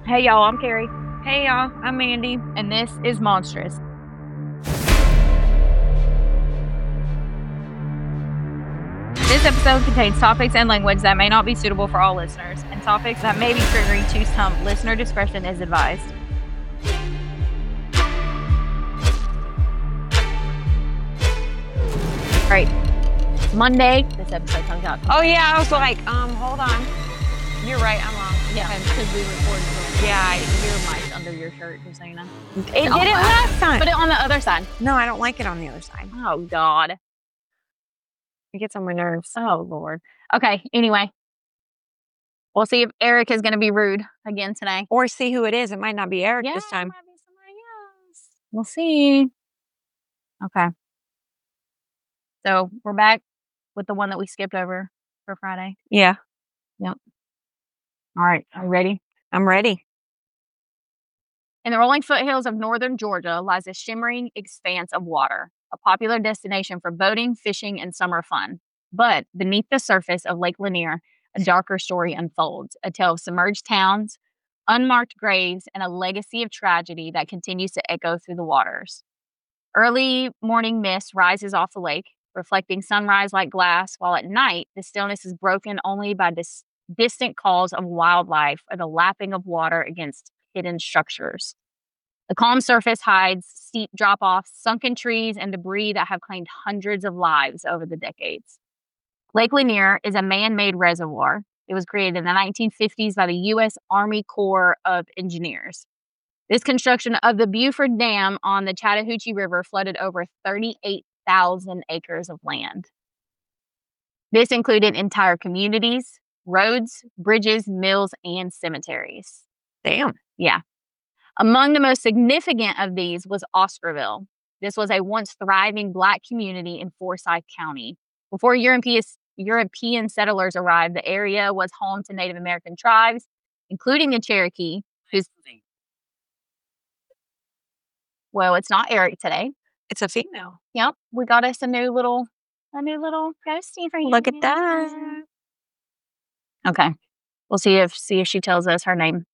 Hey y'all, I'm Carrie, Hey y'all, I'm Mandy. and this is Monstrous. This episode contains topics and language that may not be suitable for all listeners, and topics that may be triggering to some. Listener discretion is advised. All right, Monday, this episode comes out. Oh yeah, I was like, hold on. You're right, I'm wrong. Yeah, because we recorded it. Yeah, Your mic's under your shirt, just so you know. it did it last time. Put it on the other side. No, I don't like it on the other side. Oh, God. It gets on my nerves. Oh, Lord. Okay, anyway. We'll see if Eric is going to be rude again today. Or see who it is. It might not be Eric this It time. might be somebody else. We'll see. Okay. So we're back with the one that we skipped over for Friday. Yeah, All right. Are you ready? I'm ready. In the rolling foothills of northern Georgia lies a shimmering expanse of water, a popular destination for boating, fishing, and summer fun. But beneath the surface of Lake Lanier, a darker story unfolds, a tale of submerged towns, unmarked graves, and a legacy of tragedy that continues to echo through the waters. Early morning mist rises off the lake, reflecting sunrise like glass, while at night, the stillness is broken only by distant calls of wildlife or the lapping of water against hidden structures. The calm surface hides steep drop-offs, sunken trees, and debris that have claimed hundreds of lives over the decades. Lake Lanier is a man-made reservoir. It was created in the 1950s by the U.S. Army Corps of Engineers. This construction of the Buford Dam on the Chattahoochee River flooded over 38,000 acres of land. This included entire communities, roads, bridges, mills, and cemeteries. Damn. Yeah. Among the most significant of these was Oscarville. This was a once thriving Black community in Forsyth County. Before European settlers arrived, the area was home to Native American tribes, including the Cherokee, who's... Well, it's not Eric today. It's a female. Yep, we got us a new little ghosty for you. Look at that. Okay, we'll see if she tells us her name.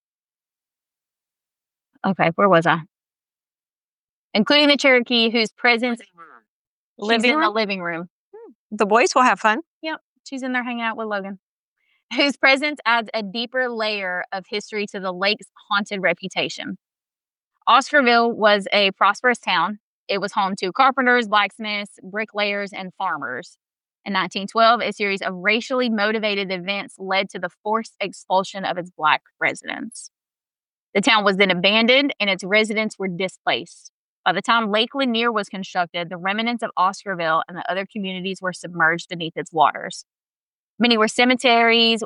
Okay, where was I? Including the Cherokee, whose presence she's in the living room. The boys will have fun. Yep, she's in there hanging out with Logan, whose presence adds a deeper layer of history to the lake's haunted reputation. Oscarville was a prosperous town. It was home to carpenters, blacksmiths, bricklayers, and farmers. In 1912, a series of racially motivated events led to the forced expulsion of its Black residents. The town was then abandoned and its residents were displaced. By the time Lake Lanier was constructed, the remnants of Oscarville and the other communities were submerged beneath its waters. Many cemeteries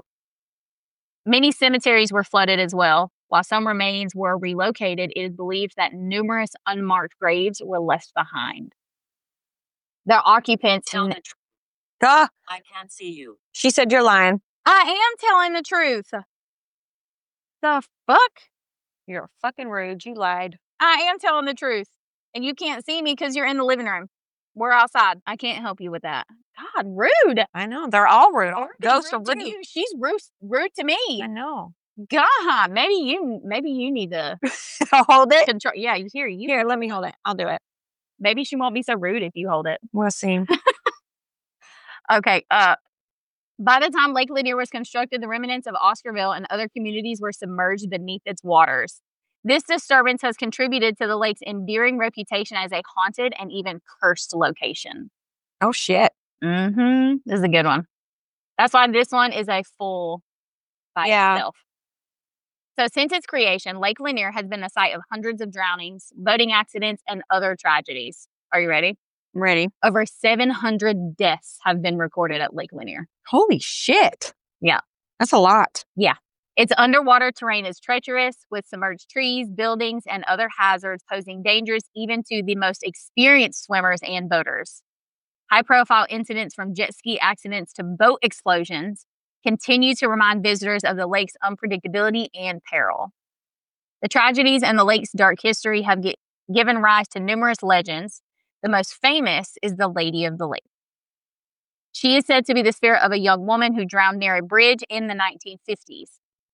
were flooded as well. While some remains were relocated, it is believed that numerous unmarked graves were left behind. The occupants... Duh. I can't see you. She said you're lying. I am telling the truth. The fuck? You're fucking rude. You lied. I am telling the truth. And you can't see me because you're in the living room. We're outside. I can't help you with that. God, rude. I know. They're all rude. Ghosts are rude to rude. you. She's rude to me. I know. God, maybe you need to Hold it. control. Yeah, here. Here, let me hold it. I'll do it. Maybe she won't be so rude if you hold it. We'll see. Okay. By the time Lake Lanier was constructed, the remnants of Oscarville and other communities were submerged beneath its waters. This disturbance has contributed to the lake's endearing reputation as a haunted and even cursed location. Oh, shit. Mm-hmm. This is a good one. That's why this one is a full by itself. So since its creation, Lake Lanier has been the site of hundreds of drownings, boating accidents, and other tragedies. Are you ready? I'm ready. Over 700 deaths have been recorded at Lake Lanier. Holy shit. Yeah. That's a lot. Yeah. Its underwater terrain is treacherous, with submerged trees, buildings, and other hazards posing dangers even to the most experienced swimmers and boaters. High-profile incidents from jet ski accidents to boat explosions continue to remind visitors of the lake's unpredictability and peril. The tragedies and the lake's dark history have given rise to numerous legends. The most famous is the Lady of the Lake. She is said to be the spirit of a young woman who drowned near a bridge in the 1950s.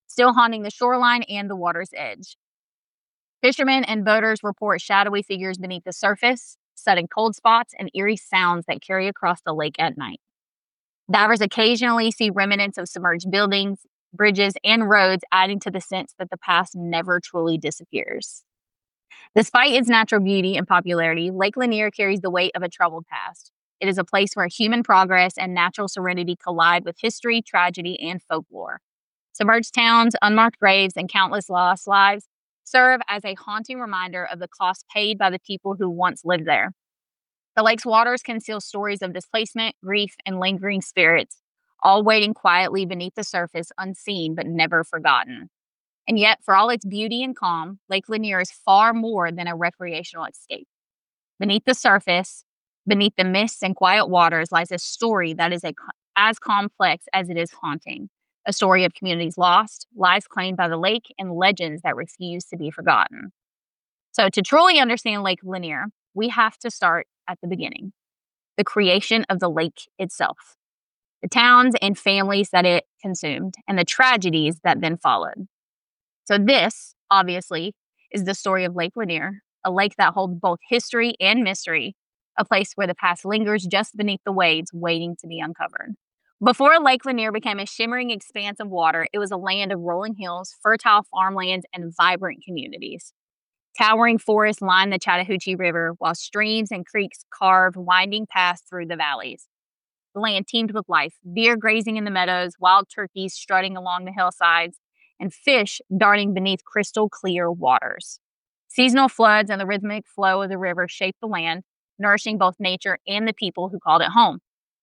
still haunting the shoreline and the water's edge. Fishermen and boaters report shadowy figures beneath the surface, sudden cold spots, and eerie sounds that carry across the lake at night. Divers occasionally see remnants of submerged buildings, bridges, and roads, adding to the sense that the past never truly disappears. Despite its natural beauty and popularity, Lake Lanier carries the weight of a troubled past. It is a place where human progress and natural serenity collide with history, tragedy, and folklore. Submerged towns, unmarked graves, and countless lost lives serve as a haunting reminder of the cost paid by the people who once lived there. The lake's waters conceal stories of displacement, grief, and lingering spirits, all waiting quietly beneath the surface, unseen but never forgotten. And yet, for all its beauty and calm, Lake Lanier is far more than a recreational escape. Beneath the surface, beneath the mists and quiet waters, lies a story that is as complex as it is haunting. A story of communities lost, lives claimed by the lake, and legends that refuse to be forgotten. So, to truly understand Lake Lanier, we have to start at the beginning, the creation of the lake itself, the towns and families that it consumed, and the tragedies that then followed. So this, obviously, is the story of Lake Lanier, a lake that holds both history and mystery, a place where the past lingers just beneath the waves, waiting to be uncovered. Before Lake Lanier became a shimmering expanse of water, it was a land of rolling hills, fertile farmlands, and vibrant communities. Towering forests line the Chattahoochee River, while streams and creeks carve winding paths through the valleys. The land teemed with life, deer grazing in the meadows, wild turkeys strutting along the hillsides, and fish darting beneath crystal clear waters. Seasonal floods and the rhythmic flow of the river shaped the land, nourishing both nature and the people who called it home.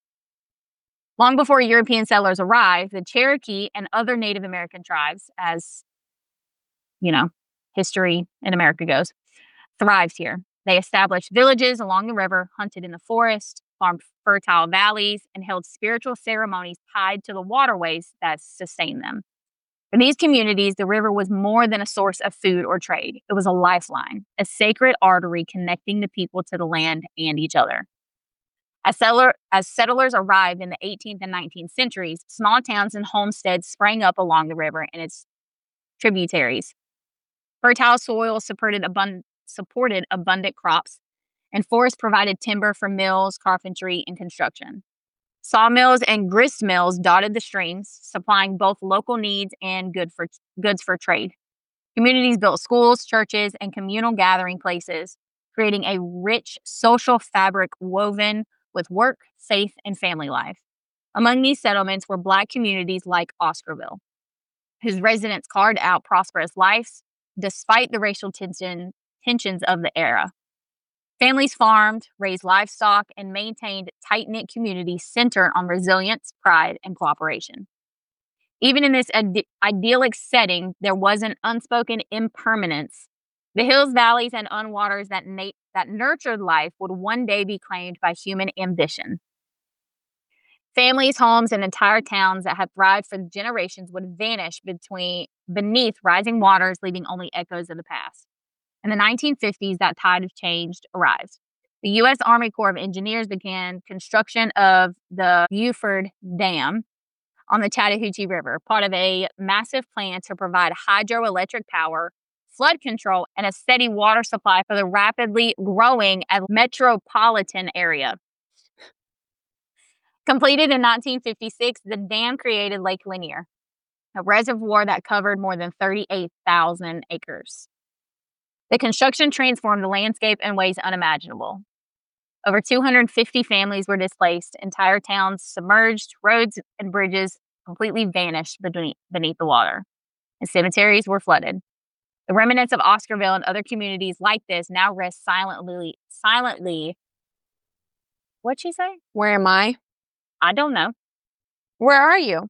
Long before European settlers arrived, the Cherokee and other Native American tribes, as history in America goes, thrived here. They established villages along the river, hunted in the forest, farmed fertile valleys, and held spiritual ceremonies tied to the waterways that sustained them. In these communities, the river was more than a source of food or trade. It was a lifeline, a sacred artery connecting the people to the land and each other. As settlers arrived in the 18th and 19th centuries, small towns and homesteads sprang up along the river and its tributaries. Fertile soil supported abundant crops, and forests provided timber for mills, carpentry, and construction. Sawmills and grist mills dotted the streams, supplying both local needs and goods for trade. Communities built schools, churches, and communal gathering places, creating a rich social fabric woven with work, faith, and family life. Among these settlements were Black communities like Oscarville, whose residents carved out prosperous lives despite the racial tensions of the era. Families farmed, raised livestock, and maintained tight-knit communities centered on resilience, pride, and cooperation. Even in this idyllic setting, there was an unspoken impermanence. The hills, valleys, and unwaters that nurtured life would one day be claimed by human ambition. Families, homes, and entire towns that had thrived for generations would vanish beneath rising waters, leaving only echoes of the past. In the 1950s, that tide of change arrived. The U.S. Army Corps of Engineers began construction of the Buford Dam on the Chattahoochee River, part of a massive plan to provide hydroelectric power, flood control, and a steady water supply for the rapidly growing metropolitan area. Completed in 1956, the dam created Lake Lanier, a reservoir that covered more than 38,000 acres. The construction transformed the landscape in ways unimaginable. Over 250 families were displaced, entire towns submerged, roads and bridges completely vanished beneath the water, and cemeteries were flooded. The remnants of Oscarville and other communities like this now rest silently. What'd she say? Where am I? I don't know. Where are you?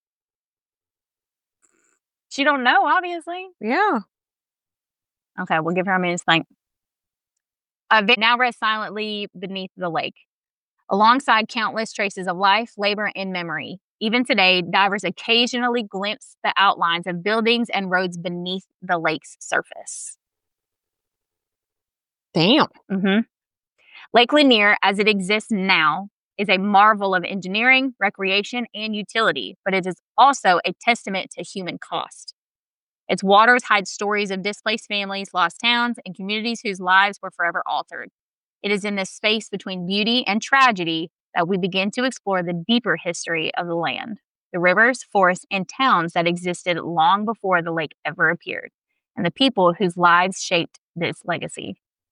She don't know, obviously. Yeah. Okay, we'll give her a minute to think. They now rest silently beneath the lake, alongside countless traces of life, labor, and memory. Even today, divers occasionally glimpse the outlines of buildings and roads beneath the lake's surface. Damn. Lake Lanier, as it exists now, is a marvel of engineering, recreation, and utility, but it is also a testament to human cost. Its waters hide stories of displaced families, lost towns, and communities whose lives were forever altered. It is in this space between beauty and tragedy that we begin to explore the deeper history of the land, the rivers, forests, and towns that existed long before the lake ever appeared, and the people whose lives shaped this legacy.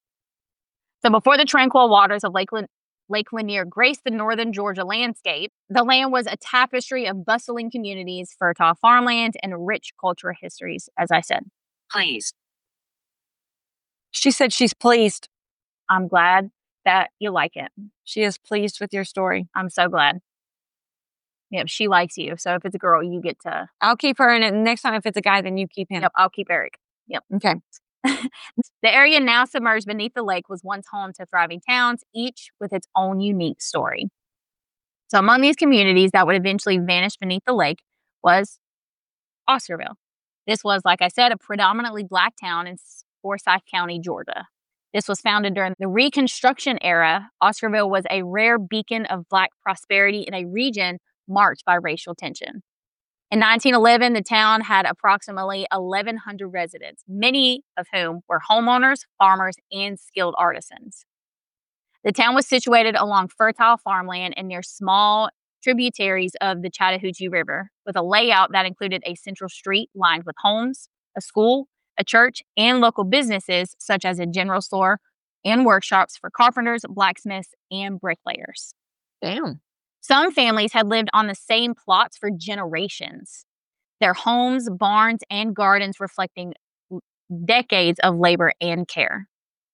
So before the tranquil waters of Lake Lanier graced the northern Georgia landscape, the land was a tapestry of bustling communities, fertile farmland, and rich cultural histories, as I said. Please. She said she's pleased. I'm glad that you like it. She is pleased with your story. I'm so glad. Yep, she likes you. So if it's a girl, you get to... I'll keep her, and next time if it's a guy, then you keep him. Yep, I'll keep Eric. Yep. Okay. The area now submerged beneath the lake was once home to thriving towns, each with its own unique story. So among these communities that would eventually vanish beneath the lake was Oscarville. This was, like I said, a predominantly Black town in Forsyth County, Georgia. This was founded during the Reconstruction era. Oscarville was a rare beacon of Black prosperity in a region marked by racial tension. In 1911, the town had approximately 1,100 residents, many of whom were homeowners, farmers, and skilled artisans. The town was situated along fertile farmland and near small tributaries of the Chattahoochee River, with a layout that included a central street lined with homes, a school, a church, and local businesses such as a general store and workshops for carpenters, blacksmiths, and bricklayers. Damn. Some families had lived on the same plots for generations, their homes, barns, and gardens reflecting decades of labor and care.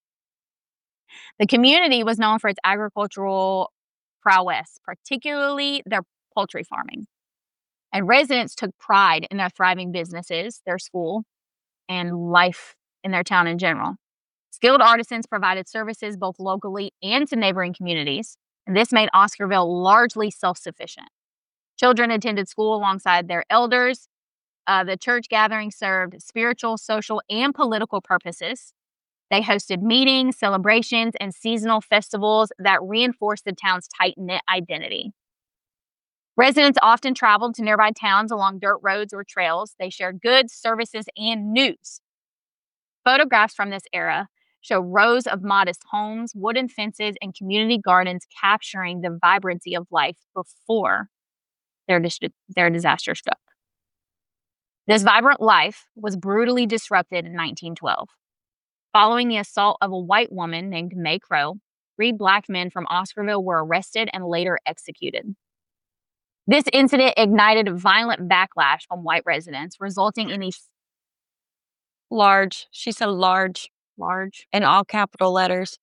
The community was known for its agricultural prowess, particularly their poultry farming. And residents took pride in their thriving businesses, their school, and life in their town in general. Skilled artisans provided services both locally and to neighboring communities, and this made Oscarville largely self-sufficient. Children attended school alongside their elders. The church gathering served spiritual, social, and political purposes. They hosted meetings, celebrations, and seasonal festivals that reinforced the town's tight-knit identity. Residents often traveled to nearby towns along dirt roads or trails. They shared goods, services, and news. Photographs from this era show rows of modest homes, wooden fences, and community gardens capturing the vibrancy of life before their disaster struck. This vibrant life was brutally disrupted in 1912. Following the assault of a white woman named May Crow, 3 Black men from Oscarville were arrested and later executed. This incident ignited violent backlash from white residents, resulting in a large. She said large. Large. In all capital letters.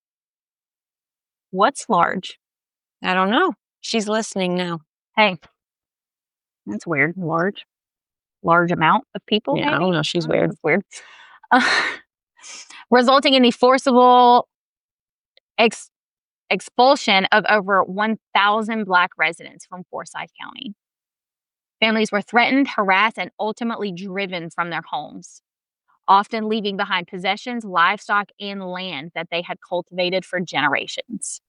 What's large? I don't know. She's listening now. Hey, that's weird. Large amount of people? Yeah, maybe? I don't know. She's weird. That's weird. Resulting in the forcible expulsion of over 1,000 Black residents from Forsyth County. Families were threatened, harassed, and ultimately driven from their homes, often leaving behind possessions, livestock, and land that they had cultivated for generations.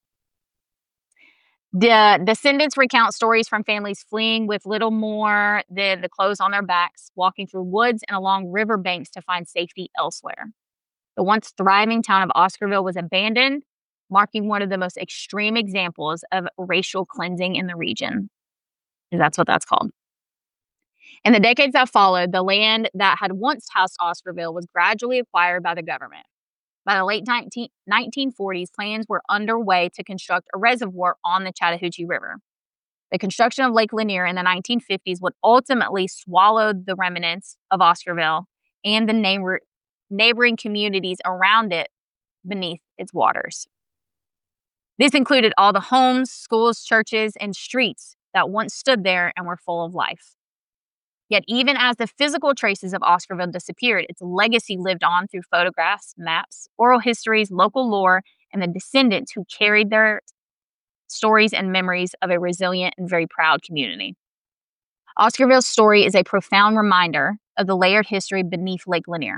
The descendants recount stories from families fleeing with little more than the clothes on their backs, walking through woods and along riverbanks to find safety elsewhere. The once thriving town of Oscarville was abandoned, marking one of the most extreme examples of racial cleansing in the region. That's what that's called. In the decades that followed, the land that had once housed Oscarville was gradually acquired by the government. By the late 1940s, plans were underway to construct a reservoir on the Chattahoochee River. The construction of Lake Lanier in the 1950s would ultimately swallow the remnants of Oscarville and the neighboring communities around it beneath its waters. This included all the homes, schools, churches, and streets that once stood there and were full of life. Yet even as the physical traces of Oscarville disappeared, its legacy lived on through photographs, maps, oral histories, local lore, and the descendants who carried their stories and memories of a resilient and very proud community. Oscarville's story is a profound reminder of the layered history beneath Lake Lanier.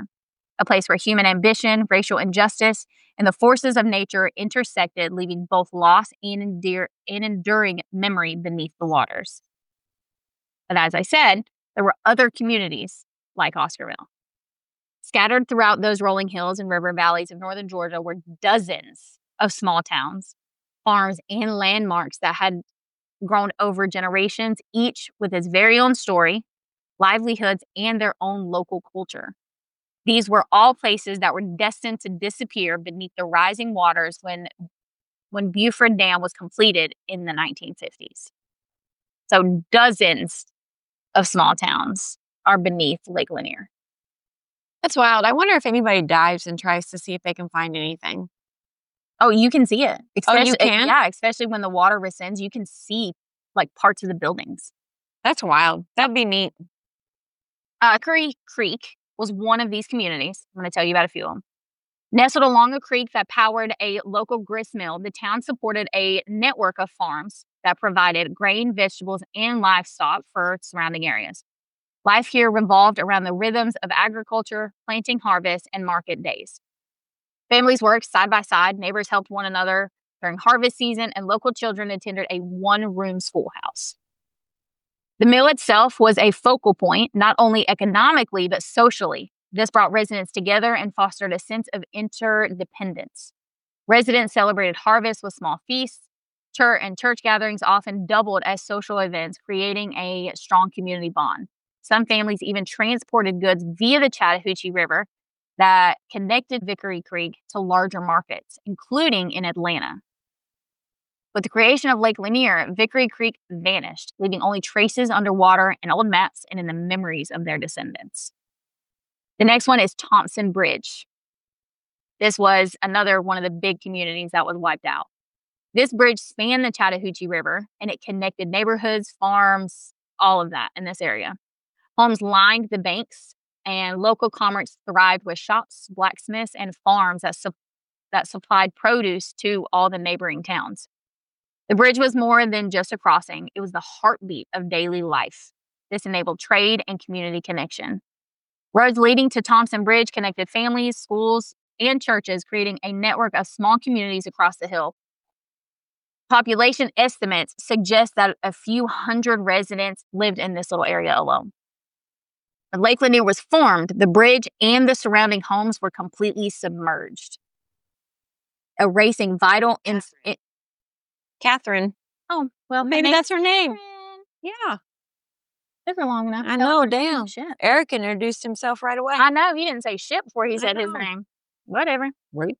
a place where human ambition, racial injustice, and the forces of nature intersected, leaving both loss and enduring memory beneath the waters. But as I said, there were other communities like Oscarville. Scattered throughout those rolling hills and river valleys of northern Georgia were dozens of small towns, farms, and landmarks that had grown over generations, each with its very own story, livelihoods, and their own local culture. These were all places that were destined to disappear beneath the rising waters when Buford Dam was completed in the 1950s. So dozens of small towns are beneath Lake Lanier. That's wild. I wonder if anybody dives and tries to see if they can find anything. Oh, you can see it. You can? Yeah, especially when the water rescinds, you can see like parts of the buildings. That's wild. That'd be neat. Curry Creek was one of these communities. I'm going to tell you about a few of them. Nestled along a creek that powered a local grist mill, the town supported a network of farms that provided grain, vegetables, and livestock for surrounding areas. Life here revolved around the rhythms of agriculture, planting, harvest, and market days. Families worked side by side, neighbors helped one another during harvest season, and local children attended a one-room schoolhouse. The mill itself was a focal point, not only economically, but socially. This brought residents together and fostered a sense of interdependence. Residents celebrated harvest with small feasts, and church gatherings often doubled as social events, creating a strong community bond. Some families even transported goods via the Chattahoochee River that connected Vickery Creek to larger markets, including in Atlanta. With the creation of Lake Lanier, Vickery Creek vanished, leaving only traces underwater in old maps and in the memories of their descendants. The next one is Thompson Bridge. This was another one of the big communities that was wiped out. This bridge spanned the Chattahoochee River, and it connected neighborhoods, farms, all of that in this area. Homes lined the banks, and local commerce thrived with shops, blacksmiths, and farms that supplied produce to all the neighboring towns. The bridge was more than just a crossing. It was the heartbeat of daily life. This enabled trade and community connection. Roads leading to Thompson Bridge connected families, schools, and churches, creating a network of small communities across the hill. Population estimates suggest that a few hundred residents lived in this little area alone. When Lake Lanier was formed, the bridge and the surrounding homes were completely submerged, erasing vital... Catherine. Oh, well, maybe that's her name. Yeah. Live for long enough. I know, damn. Shit. Eric introduced himself right away. I know, he didn't say shit before he said his name. Whatever. Right.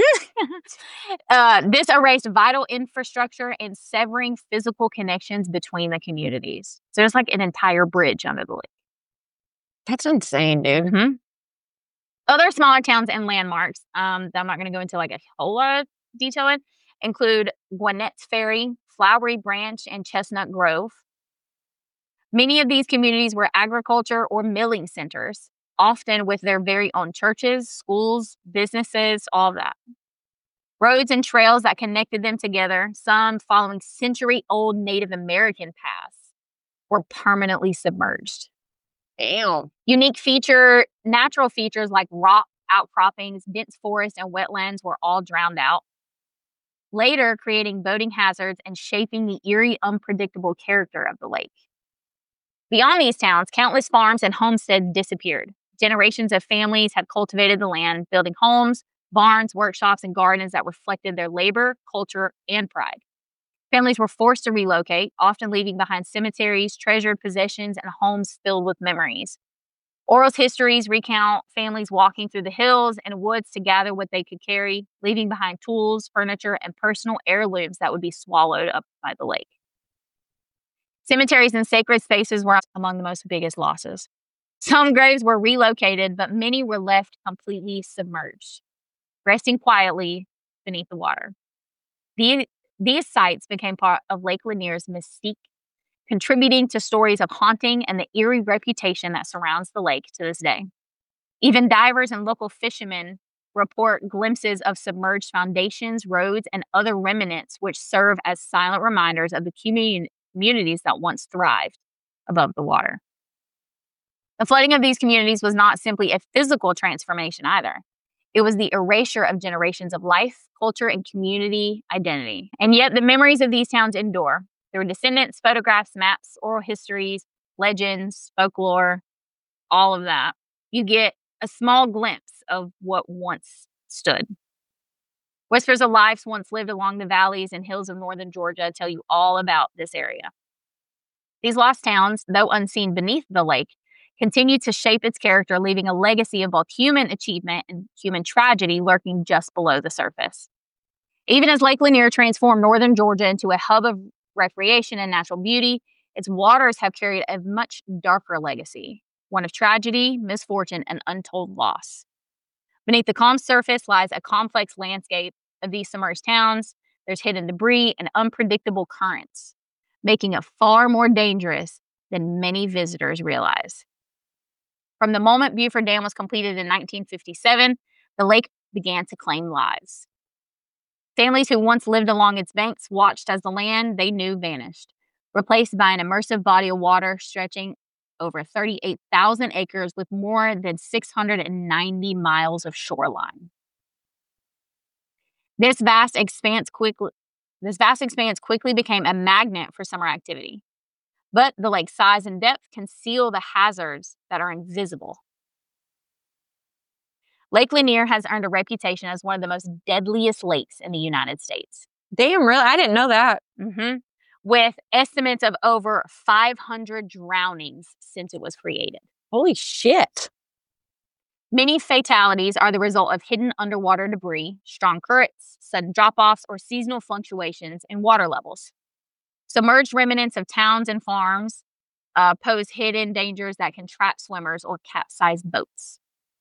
This erased vital infrastructure and severing physical connections between the communities. So there's like an entire bridge under the lake. That's insane, dude. Mm-hmm. Other smaller towns and landmarks that I'm not going to go into like a whole lot of detail in include Gwinnett's Ferry, Flowery Branch, and Chestnut Grove. Many of these communities were agriculture or milling centers, often with their very own churches, schools, businesses, all of that. Roads and trails that connected them together, some following century-old Native American paths, were permanently submerged. Damn. Natural features like rock outcroppings, dense forests, and wetlands were all drowned out, later creating boating hazards and shaping the eerie, unpredictable character of the lake. Beyond these towns, countless farms and homesteads disappeared. Generations of families had cultivated the land, building homes, barns, workshops, and gardens that reflected their labor, culture, and pride. Families were forced to relocate, often leaving behind cemeteries, treasured possessions, and homes filled with memories. Oral histories recount families walking through the hills and woods to gather what they could carry, leaving behind tools, furniture, and personal heirlooms that would be swallowed up by the lake. Cemeteries and sacred spaces were among the most biggest losses. Some graves were relocated, but many were left completely submerged, resting quietly beneath the water. These sites became part of Lake Lanier's mystique, contributing to stories of haunting and the eerie reputation that surrounds the lake to this day. Even divers and local fishermen report glimpses of submerged foundations, roads, and other remnants which serve as silent reminders of the communities that once thrived above the water. The flooding of these communities was not simply a physical transformation either. It was the erasure of generations of life, culture, and community identity. And yet the memories of these towns endure through descendants, photographs, maps, oral histories, legends, folklore, all of that. You get a small glimpse of what once stood. Whispers of lives once lived along the valleys and hills of northern Georgia tell you all about this area. These lost towns, though unseen beneath the lake, continue to shape its character, leaving a legacy of both human achievement and human tragedy lurking just below the surface. Even as Lake Lanier transformed northern Georgia into a hub of recreation and natural beauty, its waters have carried a much darker legacy, one of tragedy, misfortune, and untold loss. Beneath the calm surface lies a complex landscape of these submerged towns. There's hidden debris and unpredictable currents, making it far more dangerous than many visitors realize. From the moment Buford Dam was completed in 1957, the lake began to claim lives. Families who once lived along its banks watched as the land they knew vanished, replaced by an immersive body of water stretching over 38,000 acres with more than 690 miles of shoreline. This vast expanse quickly became a magnet for summer activity. But the lake's size and depth conceal the hazards that are invisible. Lake Lanier has earned a reputation as one of the most deadliest lakes in the United States. Damn, really? I didn't know that. With estimates of over 500 drownings since it was created. Holy shit. Many fatalities are the result of hidden underwater debris, strong currents, sudden drop-offs, or seasonal fluctuations in water levels. Submerged remnants of towns and farms pose hidden dangers that can trap swimmers or capsize boats.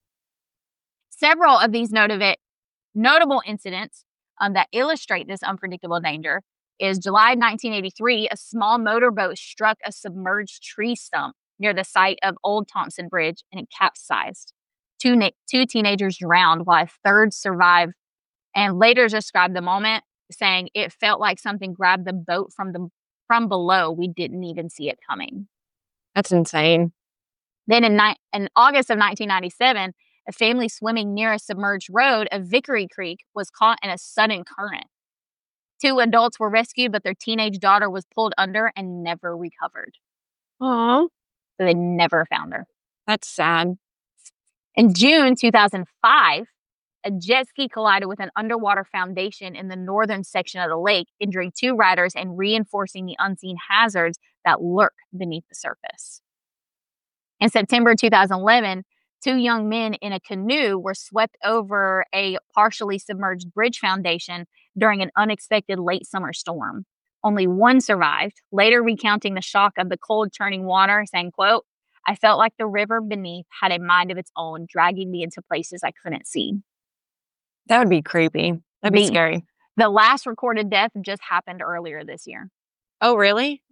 Several of these notable incidents that illustrate this unpredictable danger is July 1983, a small motorboat struck a submerged tree stump near the site of Old Thompson Bridge and it capsized. Two teenagers drowned while a third survived and later described the moment, saying it felt like something grabbed the boat from below. We didn't even see it coming. That's insane. Then in August of 1997, a family swimming near a submerged road of Vickery Creek was caught in a sudden current. 2 adults were rescued, but their teenage daughter was pulled under and never recovered. Aww. So they never found her. That's sad. In June 2005, a jet ski collided with an underwater foundation in the northern section of the lake, injuring 2 riders and reinforcing the unseen hazards that lurk beneath the surface. In September 2011, 2 young men in a canoe were swept over a partially submerged bridge foundation during an unexpected late summer storm. Only one survived, later recounting the shock of the cold churning water, saying, quote, "I felt like the river beneath had a mind of its own, dragging me into places I couldn't see." That would be creepy. That'd be scary. The last recorded death just happened earlier this year. Oh, really?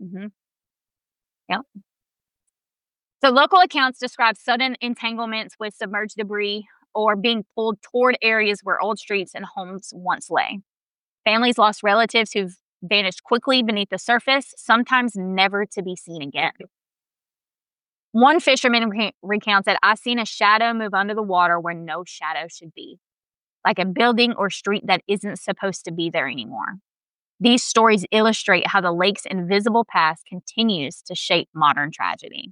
Yep. So local accounts describe sudden entanglements with submerged debris or being pulled toward areas where old streets and homes once lay. Families lost relatives who've vanished quickly beneath the surface, sometimes never to be seen again. One fisherman recounts that, "I've seen a shadow move under the water where no shadow should be, like a building or street that isn't supposed to be there anymore." These stories illustrate how the lake's invisible past continues to shape modern tragedy.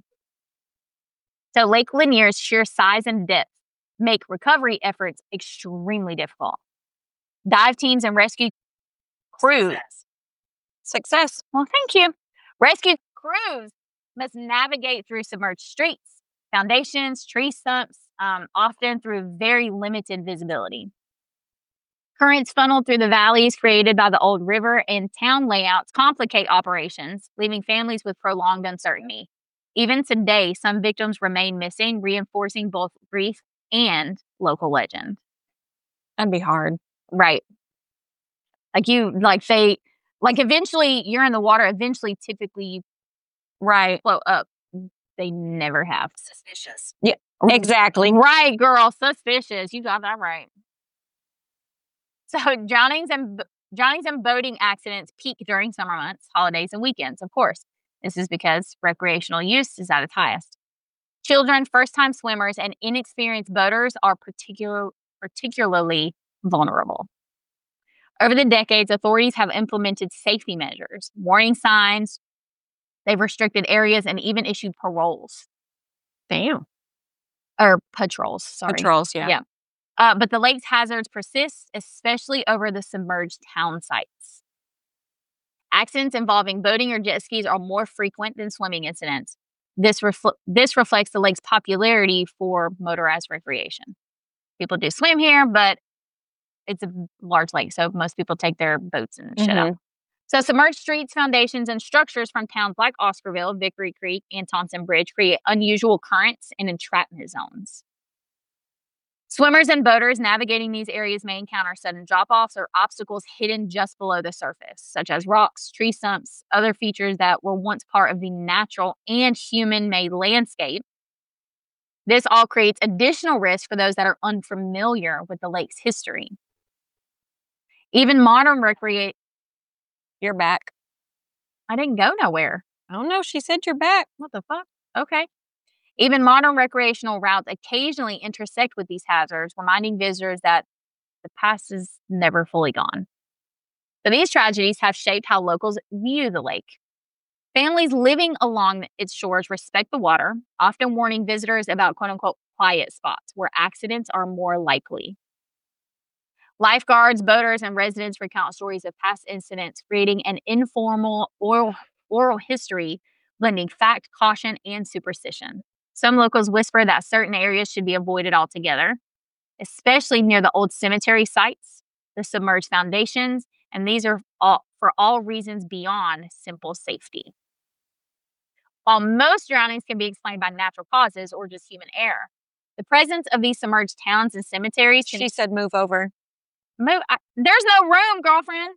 So Lake Lanier's sheer size and depth make recovery efforts extremely difficult. Dive teams and rescue crews. Success. Well, thank you. Rescue crews must navigate through submerged streets, foundations, tree stumps, often through very limited visibility. Currents funneled through the valleys created by the old river and town layouts complicate operations, leaving families with prolonged uncertainty. Even today, some victims remain missing, reinforcing both grief and local legend. That'd be hard. Right. Eventually you're in the water, eventually typically you Right. float up. They never have. Suspicious. Yeah, exactly. Right, girl. Suspicious. You got that right. So drownings and boating accidents peak during summer months, holidays, and weekends, of course. This is because recreational use is at its highest. Children, first-time swimmers, and inexperienced boaters are particularly vulnerable. Over the decades, authorities have implemented safety measures, warning signs, they've restricted areas, and even issued paroles. Damn. Or patrols, sorry. Patrols, yeah. Yeah. But the lake's hazards persist, especially over the submerged town sites. Accidents involving boating or jet skis are more frequent than swimming incidents. This reflects the lake's popularity for motorized recreation. People do swim here, but it's a large lake, so most people take their boats and shit out. So submerged streets, foundations, and structures from towns like Oscarville, Vickery Creek, and Thompson Bridge create unusual currents and entrapment zones. Swimmers and boaters navigating these areas may encounter sudden drop-offs or obstacles hidden just below the surface, such as rocks, tree stumps, other features that were once part of the natural and human-made landscape. This all creates additional risk for those that are unfamiliar with the lake's history. Even modern You're back. I didn't go nowhere. I don't know. She said you're back. What the fuck? Okay. Even modern recreational routes occasionally intersect with these hazards, reminding visitors that the past is never fully gone. So these tragedies have shaped how locals view the lake. Families living along its shores respect the water, often warning visitors about quote-unquote quiet spots where accidents are more likely. Lifeguards, boaters, and residents recount stories of past incidents, creating an informal oral history blending fact, caution, and superstition. Some locals whisper that certain areas should be avoided altogether, especially near the old cemetery sites, the submerged foundations, and these are for all reasons beyond simple safety. While most drownings can be explained by natural causes or just human error, the presence of these submerged towns and cemeteries can... She said move over. There's no room, girlfriend.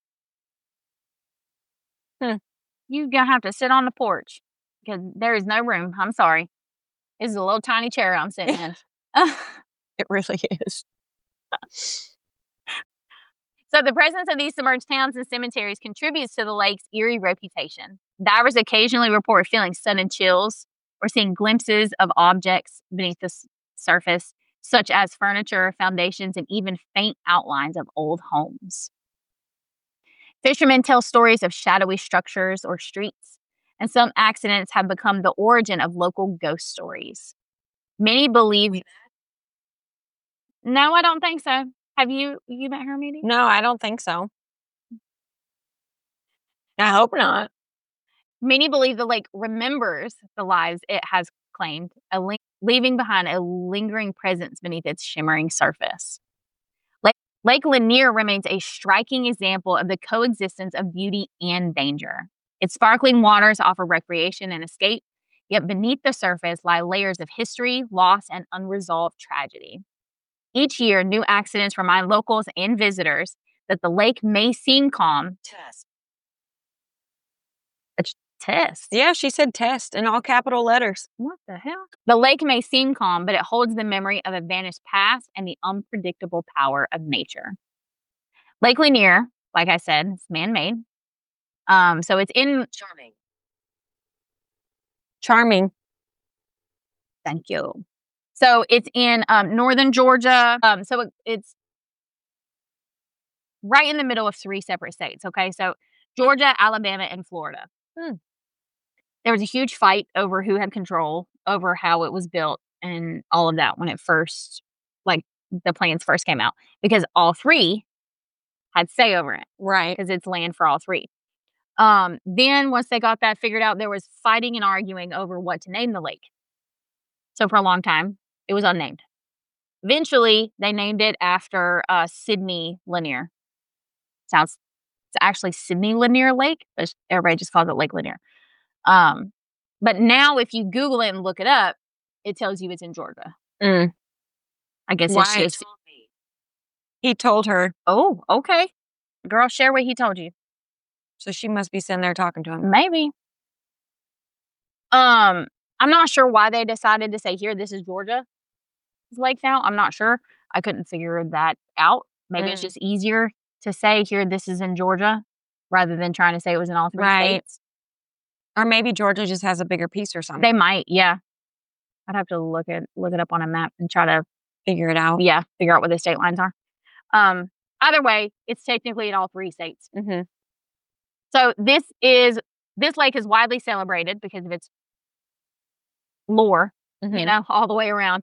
You're going to have to sit on the porch because there is no room. I'm sorry. This is a little tiny chair I'm sitting in. It really is. So the presence of these submerged towns and cemeteries contributes to the lake's eerie reputation. Divers occasionally report feeling sudden chills or seeing glimpses of objects beneath the surface, such as furniture, foundations, and even faint outlines of old homes. Fishermen tell stories of shadowy structures or streets, and some accidents have become the origin of local ghost stories. Many believe... No, I don't think so. Have you met her, Mandy? No, I don't think so. I hope not. Many believe the lake remembers the lives it has claimed, leaving behind a lingering presence beneath its shimmering surface. Lake Lanier remains a striking example of the coexistence of beauty and danger. Its sparkling waters offer recreation and escape, yet beneath the surface lie layers of history, loss, and unresolved tragedy. Each year, new accidents remind locals and visitors that the lake may seem calm. Test. Yeah, she said test in all capital letters. What the hell? The lake may seem calm, but it holds the memory of a vanished past and the unpredictable power of nature. Lake Lanier, like I said, it's man-made. So it's in... Charming. Thank you. So it's in northern Georgia. So it's right in the middle of 3 separate states, okay? So Georgia, Alabama, and Florida. There was a huge fight over who had control over how it was built and all of that when it first, like, the plans first came out. Because all 3 had say over it. Right. Because it's land for all 3. Then once they got that figured out, there was fighting and arguing over what to name the lake. So for a long time, it was unnamed. Eventually, they named it after Sidney Lanier. It's actually Sidney Lanier Lake, but everybody just calls it Lake Lanier. But now if you Google it and look it up, it tells you it's in Georgia. I guess it's just... He told her. Oh, okay. Girl, share what he told you. So she must be sitting there talking to him. Maybe. I'm not sure why they decided to say, here, this is Georgia lake now. I'm not sure. I couldn't figure that out. Maybe it's just easier to say, here, this is in Georgia, rather than trying to say it was in all 3 states. Or maybe Georgia just has a bigger piece or something. They might, yeah. I'd have to look it up on a map and try to Figure it out. figure out what the state lines are. Either way, it's technically in all 3 states. Mm-hmm. So this lake is widely celebrated because of its lore, Mm-hmm. all the way around.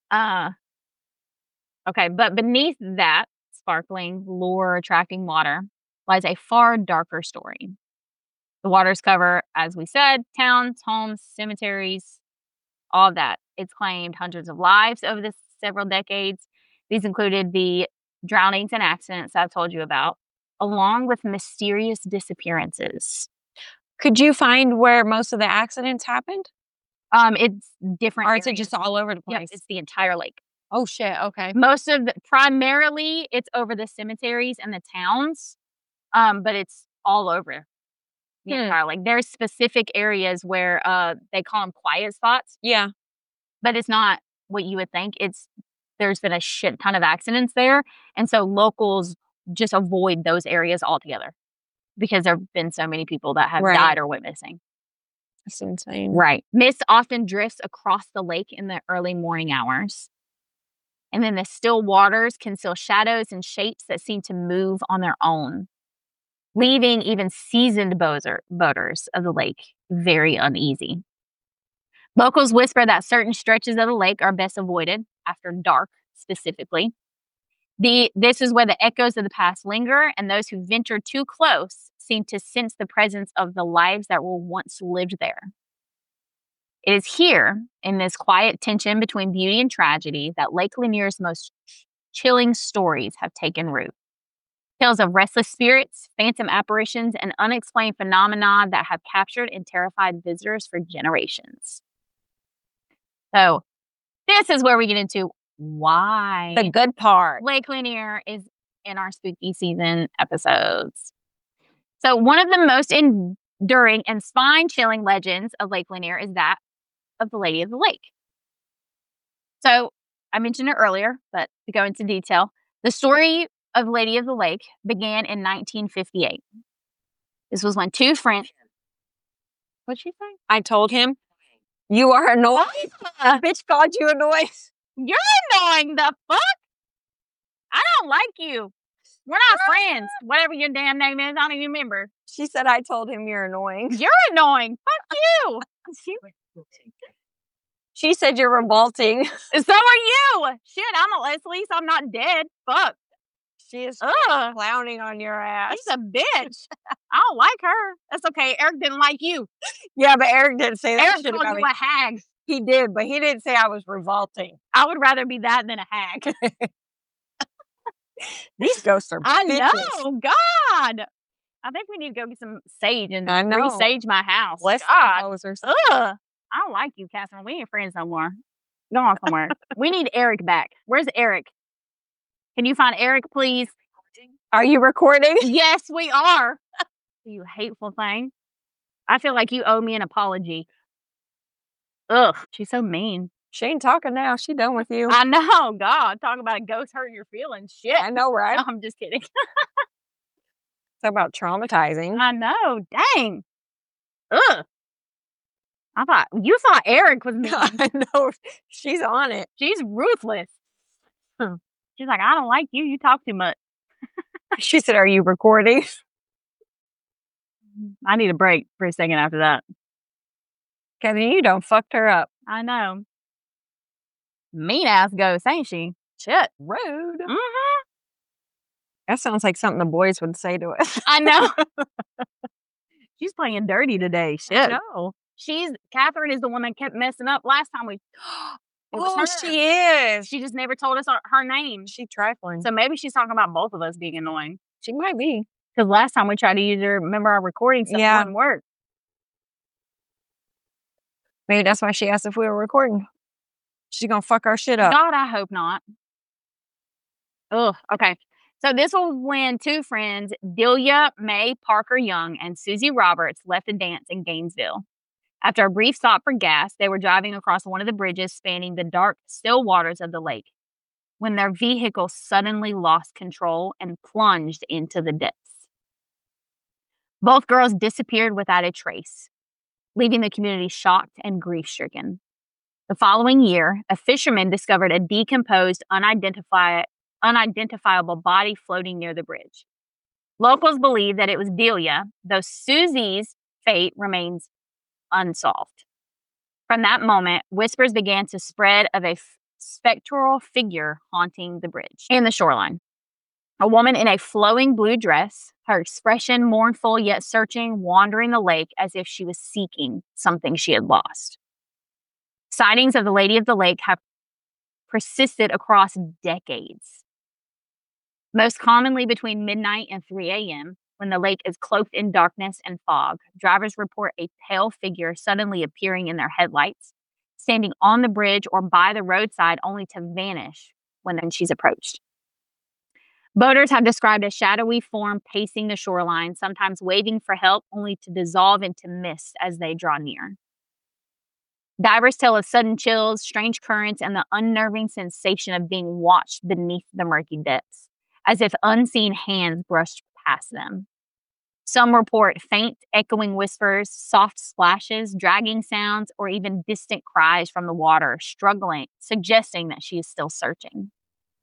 Okay, but beneath that sparkling, lore-attracting water lies a far darker story. The waters cover, as we said, towns, homes, cemeteries, all of that. It's claimed hundreds of lives over the several decades. These included the drownings and accidents I've told you about, along with mysterious disappearances. Could you find where most of the accidents happened? It's different Or is it areas. just all over the Yep, place? it's the entire lake. Oh, shit. Okay. Primarily, it's over the cemeteries and the towns, but it's all over the entire lake. There's specific areas where they call them quiet spots, Yeah. but it's not what you would think. There's been a shit ton of accidents there, and so locals just avoid those areas altogether because there have been so many people that have Right. died or went missing. That's insane. Right. Mist often drifts across the lake in the early morning hours. And then the still waters conceal shadows and shapes that seem to move on their own, leaving even seasoned boaters of the lake very uneasy. Locals whisper that certain stretches of the lake are best avoided after dark, specifically. This is where the echoes of the past linger, and those who venture too close seem to sense the presence of the lives that were once lived there. It is here, in this quiet tension between beauty and tragedy, that Lake Lanier's most chilling stories have taken root. Tales of restless spirits, phantom apparitions, and unexplained phenomena that have captured and terrified visitors for generations. So, this is where we get into why The good part. Lake Lanier is in our spooky season episodes. So, one of the most enduring and spine-chilling legends of Lake Lanier is that of the Lady of the Lake. So, I mentioned it earlier, but to go into detail, the story of Lady of the Lake began in 1958. This was when 2 friends... What'd she say? I told him, you are annoying. Bitch called you annoying. You're annoying, the fuck? I don't like you. We're not friends. Whatever your damn name is, I don't even remember. She said I told him you're annoying. You're annoying. Fuck you. She said you're revolting. So are you. Shit, at least I'm not dead. Fuck. She is Ugh. clowning on your ass. She's a bitch. I don't like her. That's okay. Eric didn't like you. Yeah, but Eric didn't say that Eric shit called about you me. a hag. He did, but he didn't say I was revolting. I would rather be that than a hag. These ghosts are I bitches. know. God. I think we need to go get some sage and I know. re-sage my house. Bless God. the posers. Ugh. I don't like you, Catherine. We ain't friends no more. Go on somewhere. We need Eric back. Where's Eric? Can you find Eric, please? Are you recording? Yes, we are. You hateful thing. I feel like you owe me an apology. Ugh, she's so mean. She ain't talking now. She done with you. I know. God, talk about a ghost hurting your feelings. Shit. I know, right? No, I'm just kidding. Talk about traumatizing. I know. Dang. Ugh. You thought Eric was mean. I know. She's on it. She's ruthless. She's like, I don't like you. You talk too much. She said, are you recording? I need a break for a second after that. Kevin, you done fucked her up. I know. Mean ass ghost, ain't she? Shit. Rude. Mm-hmm. That sounds like something the boys would say to us. I know. She's playing dirty today. Shit. No. Catherine is the one that kept messing up last time it was her. She is. She just never told us her name. She's trifling. So maybe she's talking about both of us being annoying. She might be. Because last time we tried to use her, remember our recording stuff didn't work. Maybe that's why she asked if we were recording. She's gonna fuck our shit up. God, I hope not. Ugh, okay. So this was when 2 friends, Delia Mae Parker Young and Susie Roberts, left a dance in Gainesville. After a brief stop for gas, they were driving across one of the bridges spanning the dark, still waters of the lake when their vehicle suddenly lost control and plunged into the depths. Both girls disappeared without a trace, leaving the community shocked and grief-stricken. The following year, a fisherman discovered a decomposed, unidentifiable body floating near the bridge. Locals believe that it was Delia, though Susie's fate remains unsolved. From that moment, whispers began to spread of a spectral figure haunting the bridge and the shoreline. A woman in a flowing blue dress, her expression mournful yet searching, wandering the lake as if she was seeking something she had lost. Sightings of the Lady of the Lake have persisted across decades. Most commonly between midnight and 3 a.m., when the lake is cloaked in darkness and fog, drivers report a pale figure suddenly appearing in their headlights, standing on the bridge or by the roadside only to vanish when she's approached. Boaters have described a shadowy form pacing the shoreline, sometimes waving for help only to dissolve into mist as they draw near. Divers tell of sudden chills, strange currents, and the unnerving sensation of being watched beneath the murky depths, as if unseen hands brushed past them. Some report faint, echoing whispers, soft splashes, dragging sounds, or even distant cries from the water, struggling, suggesting that she is still searching.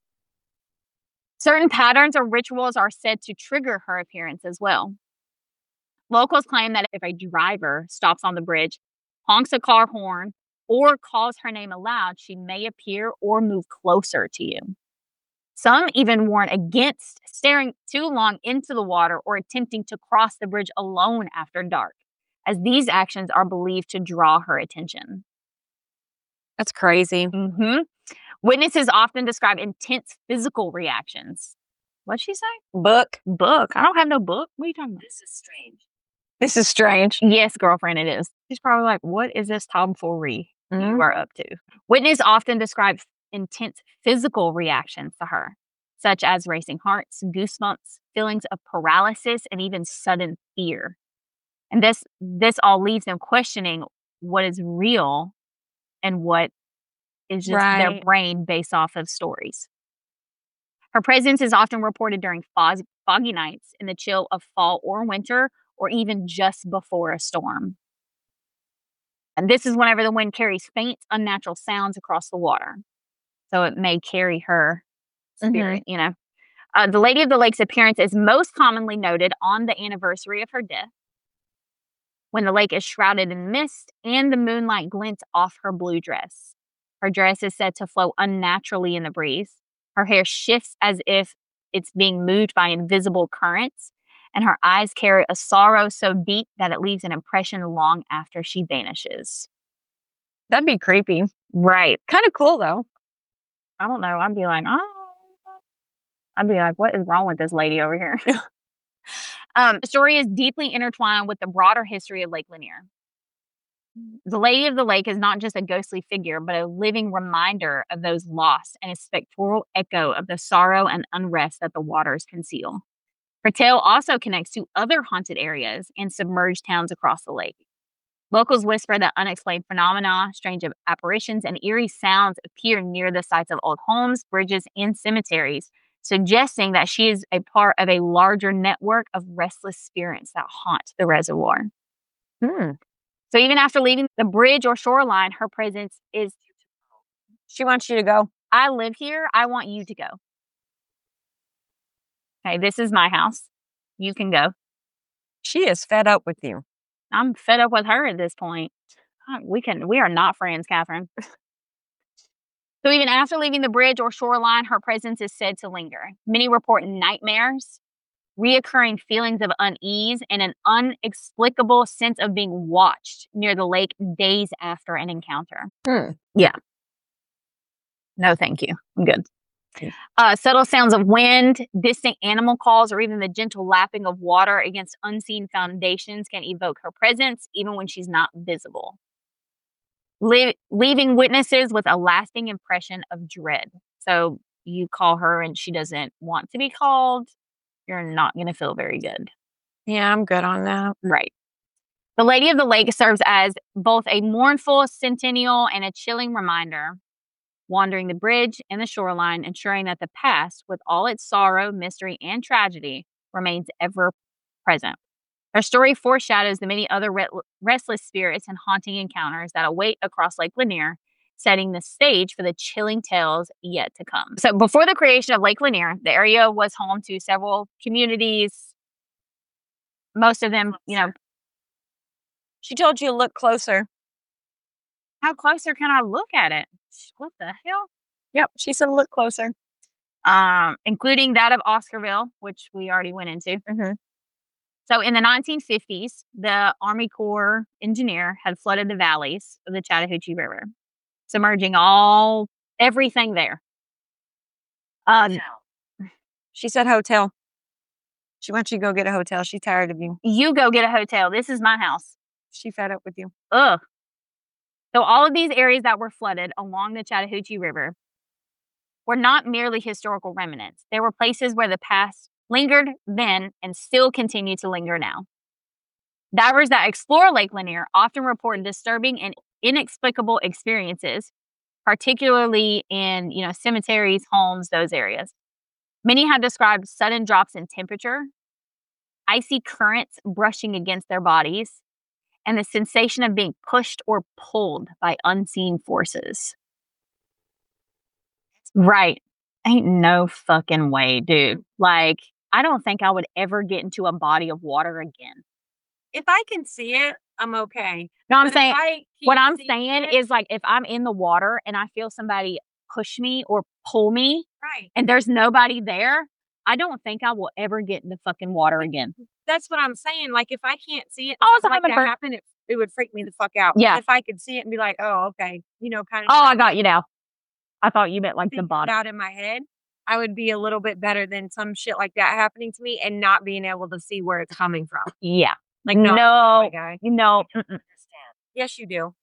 Certain patterns or rituals are said to trigger her appearance as well. Locals claim that if a driver stops on the bridge, honks a car horn, or calls her name aloud, she may appear or move closer to you. Some even warn against staring too long into the water or attempting to cross the bridge alone after dark, as these actions are believed to draw her attention. That's crazy. Mm-hmm. Witnesses often describe intense physical reactions. What'd she say? Book. Book. I don't have no book. What are you talking about? This is strange. This is strange. Yes, girlfriend, it is. She's probably like, what is this tomfoolery you Mhm. are up to? Witnesses often describe intense physical reactions to her, such as racing hearts, goosebumps, feelings of paralysis, and even sudden fear. And this all leaves them questioning what is real and what is just their Right. brain based off of stories. Her presence is often reported during foggy nights in the chill of fall or winter, or even just before a storm. And this is whenever the wind carries faint, unnatural sounds across the water. So it may carry her spirit, you know. The Lady of the Lake's appearance is most commonly noted on the anniversary of her death, when the lake is shrouded in mist and the moonlight glints off her blue dress. Her dress is said to flow unnaturally in the breeze. Her hair shifts as if it's being moved by invisible currents, and her eyes carry a sorrow so deep that it leaves an impression long after she vanishes. That'd be creepy. Right. Kind of cool, though. I don't know. I'd be like, what is wrong with this lady over here? The story is deeply intertwined with the broader history of Lake Lanier. The Lady of the Lake is not just a ghostly figure, but a living reminder of those lost and a spectral echo of the sorrow and unrest that the waters conceal. Her tale also connects to other haunted areas and submerged towns across the lake. Locals whisper that unexplained phenomena, strange apparitions, and eerie sounds appear near the sites of old homes, bridges, and cemeteries, suggesting that she is a part of a larger network of restless spirits that haunt the reservoir. So even after leaving the bridge or shoreline, her presence is, She wants you to go. I live here, I want you to go. Okay, this is my house. You can go. She is fed up with you. I'm fed up with her at this point. We are not friends, Catherine. So even after leaving the bridge or shoreline, her presence is said to linger. Many report nightmares, reoccurring feelings of unease, and an inexplicable sense of being watched near the lake days after an encounter. Yeah. No, thank you. I'm good. Subtle sounds of wind, distant animal calls, or even the gentle lapping of water against unseen foundations can evoke her presence, even when she's not visible, leaving witnesses with a lasting impression of dread. So you call her and she doesn't want to be called, you're not going to feel very good. Yeah, I'm good on that. Right. The Lady of the Lake serves as both a mournful centennial and a chilling reminder, wandering the bridge and the shoreline, ensuring that the past, with all its sorrow, mystery, and tragedy, remains ever present. Her story foreshadows the many other restless spirits and haunting encounters that await across Lake Lanier, setting the stage for the chilling tales yet to come. So before the creation of Lake Lanier, the area was home to several communities. Most of them, She told you to look closer. how closer can I look at it? What the hell? Yep. She said look closer. Including that of Oscarville, which we already went into. Mm-hmm. So in the 1950s, the Army Corps engineer had flooded the valleys of the Chattahoochee River, submerging everything there. She said hotel. She wants you to go get a hotel. She's tired of you. You go get a hotel. This is my house. She fed up with you. Ugh. So all of these areas that were flooded along the Chattahoochee River were not merely historical remnants. They were places where the past lingered then and still continue to linger now. Divers that explore Lake Lanier often report disturbing and inexplicable experiences, particularly in, cemeteries, homes, those areas. Many have described sudden drops in temperature, icy currents brushing against their bodies, and the sensation of being pushed or pulled by unseen forces. Right. Ain't no fucking way, dude. Like, I don't think I would ever get into a body of water again. If I can see it, I'm okay. No, I'm But if saying, I what can't I'm see saying it- is like if I'm in the water and I feel somebody push me or pull me right. and there's nobody there, I don't think I will ever get in the fucking water again. That's what I'm saying. Like if I can't see it, Oh, it's something like that 100%. happen, it would freak me the fuck out. Yeah. But if I could see it and be like, oh, okay, kind of. Oh, I got you now. I thought you meant like the think bottom. out in my head, I would be a little bit better than some shit like that happening to me and not being able to see where it's coming from. Yeah. Like No, my guy. mm-mm. Yes, you do.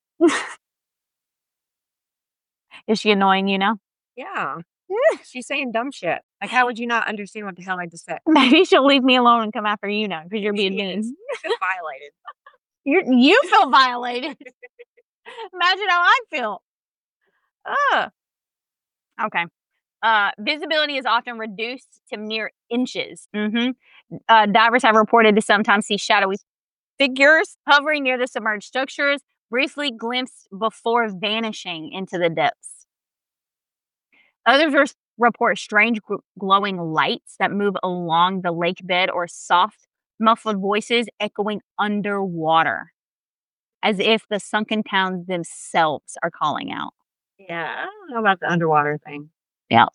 Is she annoying you now? Yeah. She's saying dumb shit. Like, how would you not understand what the hell I just said? Maybe she'll leave me alone and come after you now because you're being She mean. is. I feel violated. You feel violated. Imagine how I feel. Ugh. Okay. Visibility is often reduced to mere inches. Divers have reported to sometimes see shadowy figures hovering near the submerged structures, briefly glimpsed before vanishing into the depths. Others report strange glowing lights that move along the lake bed or soft, muffled voices echoing underwater, as if the sunken towns themselves are calling out. Yeah, I don't know about the underwater thing. Yeah.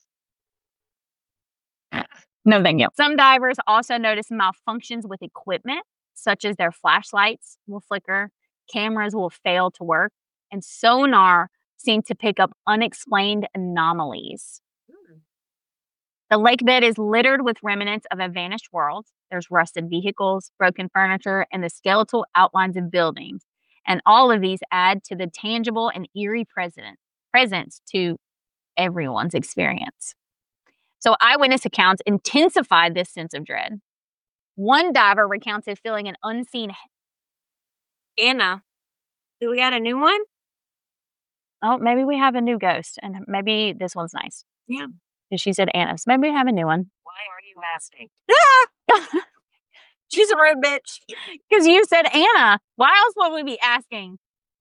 No, thank you. Some divers also notice malfunctions with equipment, such as their flashlights will flicker, cameras will fail to work, and sonar seem to pick up unexplained anomalies. The lake bed is littered with remnants of a vanished world. There's rusted vehicles, broken furniture, and the skeletal outlines of buildings. And all of these add to the tangible and eerie presence to everyone's experience. So eyewitness accounts intensified this sense of dread. One diver recounted feeling an unseen... Anna, do we got a new one? Oh, maybe we have a new ghost, and maybe this one's nice. Yeah. Because she said Anna, so maybe we have a new one. Why are you asking? She's a rude bitch. Because you said Anna. Why else would we be asking?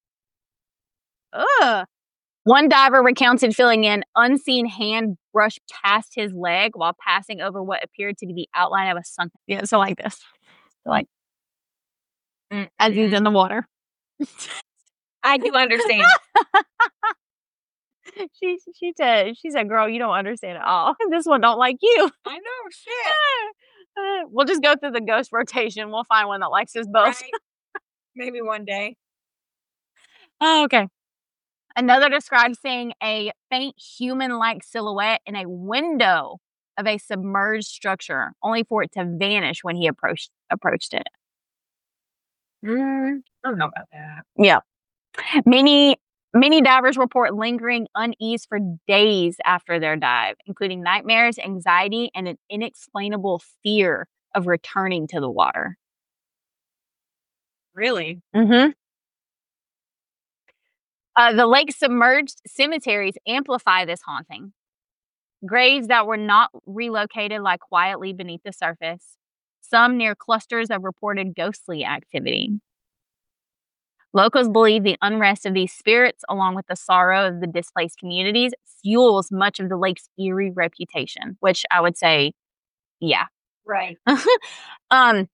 Ugh. One diver recounted feeling an unseen hand brush past his leg while passing over what appeared to be the outline of a sunken... Yeah, so like this. So like, as he's in the water. I do understand. She said, girl, you don't understand at all. This one don't like you. I know, shit. We'll just go through the ghost rotation. We'll find one that likes us both. Right? Maybe one day. Oh, okay. Another describes seeing a faint human-like silhouette in a window of a submerged structure, only for it to vanish when he approached it. I don't know about that. Yeah. Many divers report lingering unease for days after their dive, including nightmares, anxiety, and an inexplainable fear of returning to the water. Really? Mm-hmm. The lake submerged cemeteries amplify this haunting. Graves that were not relocated lie quietly beneath the surface, some near clusters of reported ghostly activity. Locals believe the unrest of these spirits, along with the sorrow of the displaced communities, fuels much of the lake's eerie reputation, which I would say, yeah. Right. um,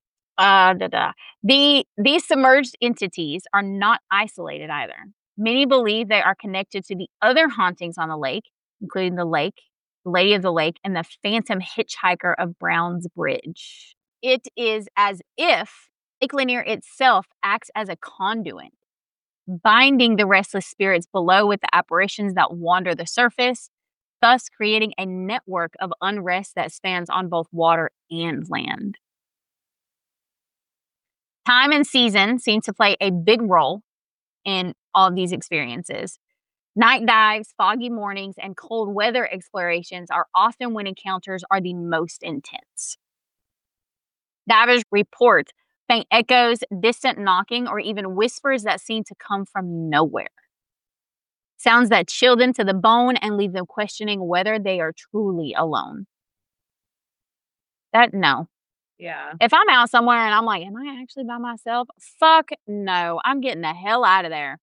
These submerged entities are not isolated either. Many believe they are connected to the other hauntings on the lake, including the Lady of the Lake, and the Phantom Hitchhiker of Brown's Bridge. It is as if Lake Lanier itself acts as a conduit, binding the restless spirits below with the apparitions that wander the surface, thus creating a network of unrest that spans on both water and land. Time and season seem to play a big role in all of these experiences. Night dives, foggy mornings, and cold weather explorations are often when encounters are the most intense. Divers report faint echoes, distant knocking, or even whispers that seem to come from nowhere. Sounds that chill them to the bone and leave them questioning whether they are truly alone. No. Yeah. If I'm out somewhere and I'm like, am I actually by myself? Fuck no. I'm getting the hell out of there.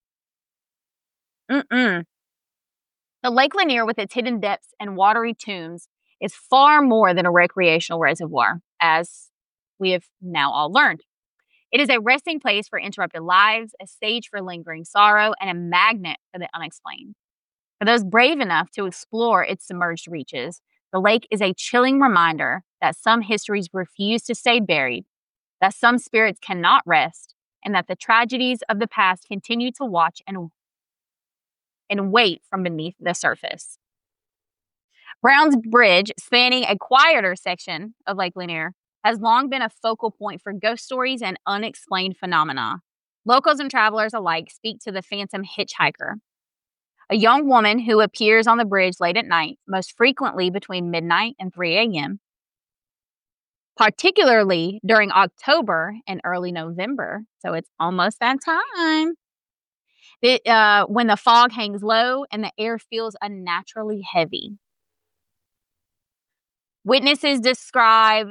The Lake Lanier, with its hidden depths and watery tombs, is far more than a recreational reservoir, as we have now all learned. It is a resting place for interrupted lives, a stage for lingering sorrow, and a magnet for the unexplained. For those brave enough to explore its submerged reaches, the lake is a chilling reminder that some histories refuse to stay buried, that some spirits cannot rest, and that the tragedies of the past continue to watch and wait from beneath the surface. Brown's Bridge, spanning a quieter section of Lake Lanier, has long been a focal point for ghost stories and unexplained phenomena. Locals and travelers alike speak to the Phantom Hitchhiker, a young woman who appears on the bridge late at night, most frequently between midnight and 3 a.m., particularly during October and early November. So it's almost that time. When the fog hangs low and the air feels unnaturally heavy. Witnesses describe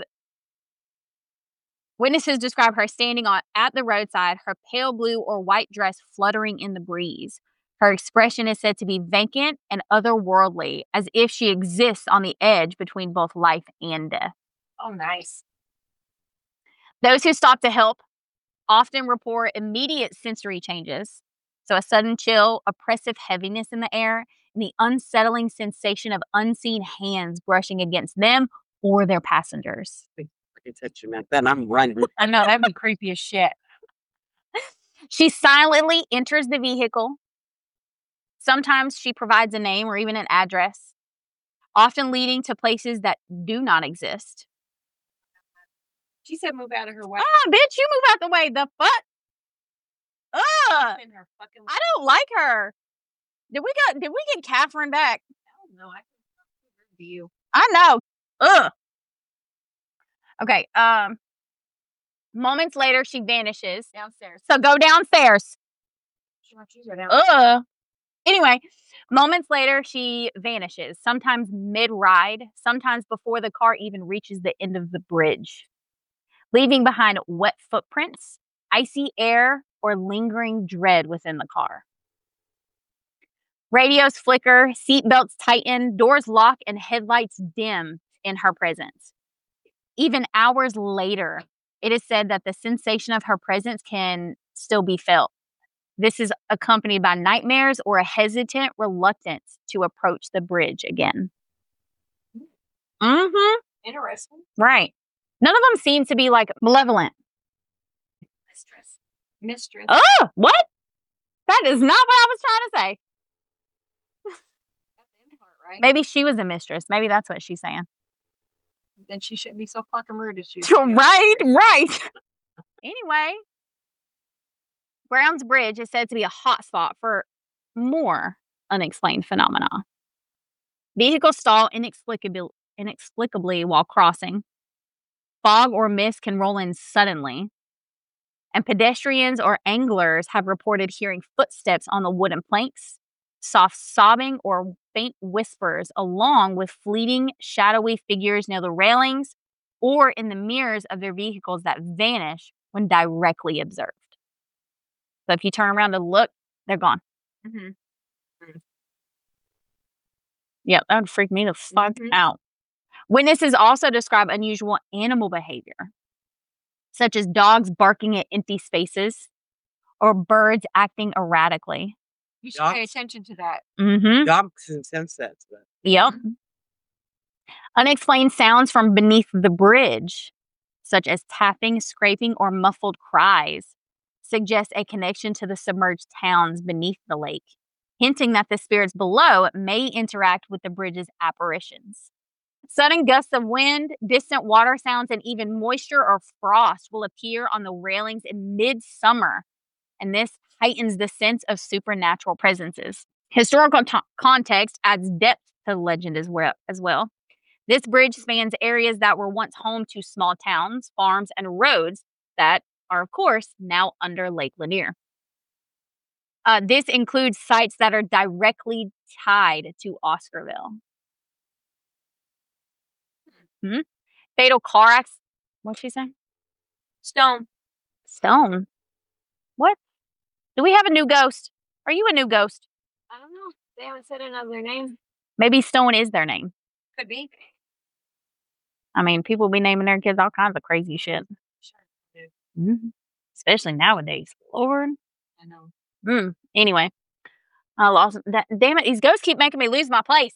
her standing at the roadside, her pale blue or white dress fluttering in the breeze. Her expression is said to be vacant and otherworldly, as if she exists on the edge between both life and death. Oh, nice. Those who stop to help often report immediate sensory changes. So a sudden chill, oppressive heaviness in the air, and the unsettling sensation of unseen hands brushing against them or their passengers. Touch you, man. Then I'm running. I know, that'd be creepy as shit. She silently enters the vehicle. Sometimes she provides a name or even an address, often leading to places that do not exist. She said move out of her way. Oh, bitch, you move out the way. The fuck? Ugh. In her fucking I don't like her. Did we get Catherine back? No, I can do you. I know. Ugh. Okay. Moments later, she vanishes. Downstairs. So go downstairs. She wants you to go downstairs. Ugh. Anyway, moments later, she vanishes, sometimes mid-ride, sometimes before the car even reaches the end of the bridge, leaving behind wet footprints, icy air, or lingering dread within the car. Radios flicker, seatbelts tighten, doors lock, and headlights dim in her presence. Even hours later, it is said that the sensation of her presence can still be felt. This is accompanied by nightmares or a hesitant reluctance to approach the bridge again. Interesting. Right. None of them seem to be like malevolent. Mistress. Oh, what? That is not what I was trying to say. Right? Maybe she was a mistress. Maybe that's what she's saying. Then she shouldn't be so fucking rude as she. Right. Anyway, Brown's Bridge is said to be a hotspot for more unexplained phenomena. Vehicles stall inexplicably while crossing. Fog or mist can roll in suddenly. And pedestrians or anglers have reported hearing footsteps on the wooden planks, soft sobbing or faint whispers, along with fleeting, shadowy figures near the railings or in the mirrors of their vehicles that vanish when directly observed. So if you turn around to look, they're gone. Mhm. Yeah, that would freak me the fuck out. Witnesses also describe unusual animal behavior, such as dogs barking at empty spaces or birds acting erratically. You should pay Dogs? attention to that. Mm-hmm. Dogs can sense that stuff. Yep. Unexplained sounds from beneath the bridge, such as tapping, scraping, or muffled cries, suggest a connection to the submerged towns beneath the lake, hinting that the spirits below may interact with the bridge's apparitions. Sudden gusts of wind, distant water sounds, and even moisture or frost will appear on the railings in midsummer, and this heightens the sense of supernatural presences. Historical context adds depth to the legend as well. This bridge spans areas that were once home to small towns, farms, and roads that are, of course, now under Lake Lanier. This includes sites that are directly tied to Oscarville. Fatal car accident. What'd she say? Stone. Stone. What? Do we have a new ghost? Are you a new ghost? I don't know. They haven't said another name. Maybe Stone is their name. Could be. I mean, people be naming their kids all kinds of crazy shit. Sure. Mm-hmm. Especially nowadays. Lord. I know. Anyway. I lost that. Damn it. These ghosts keep making me lose my place.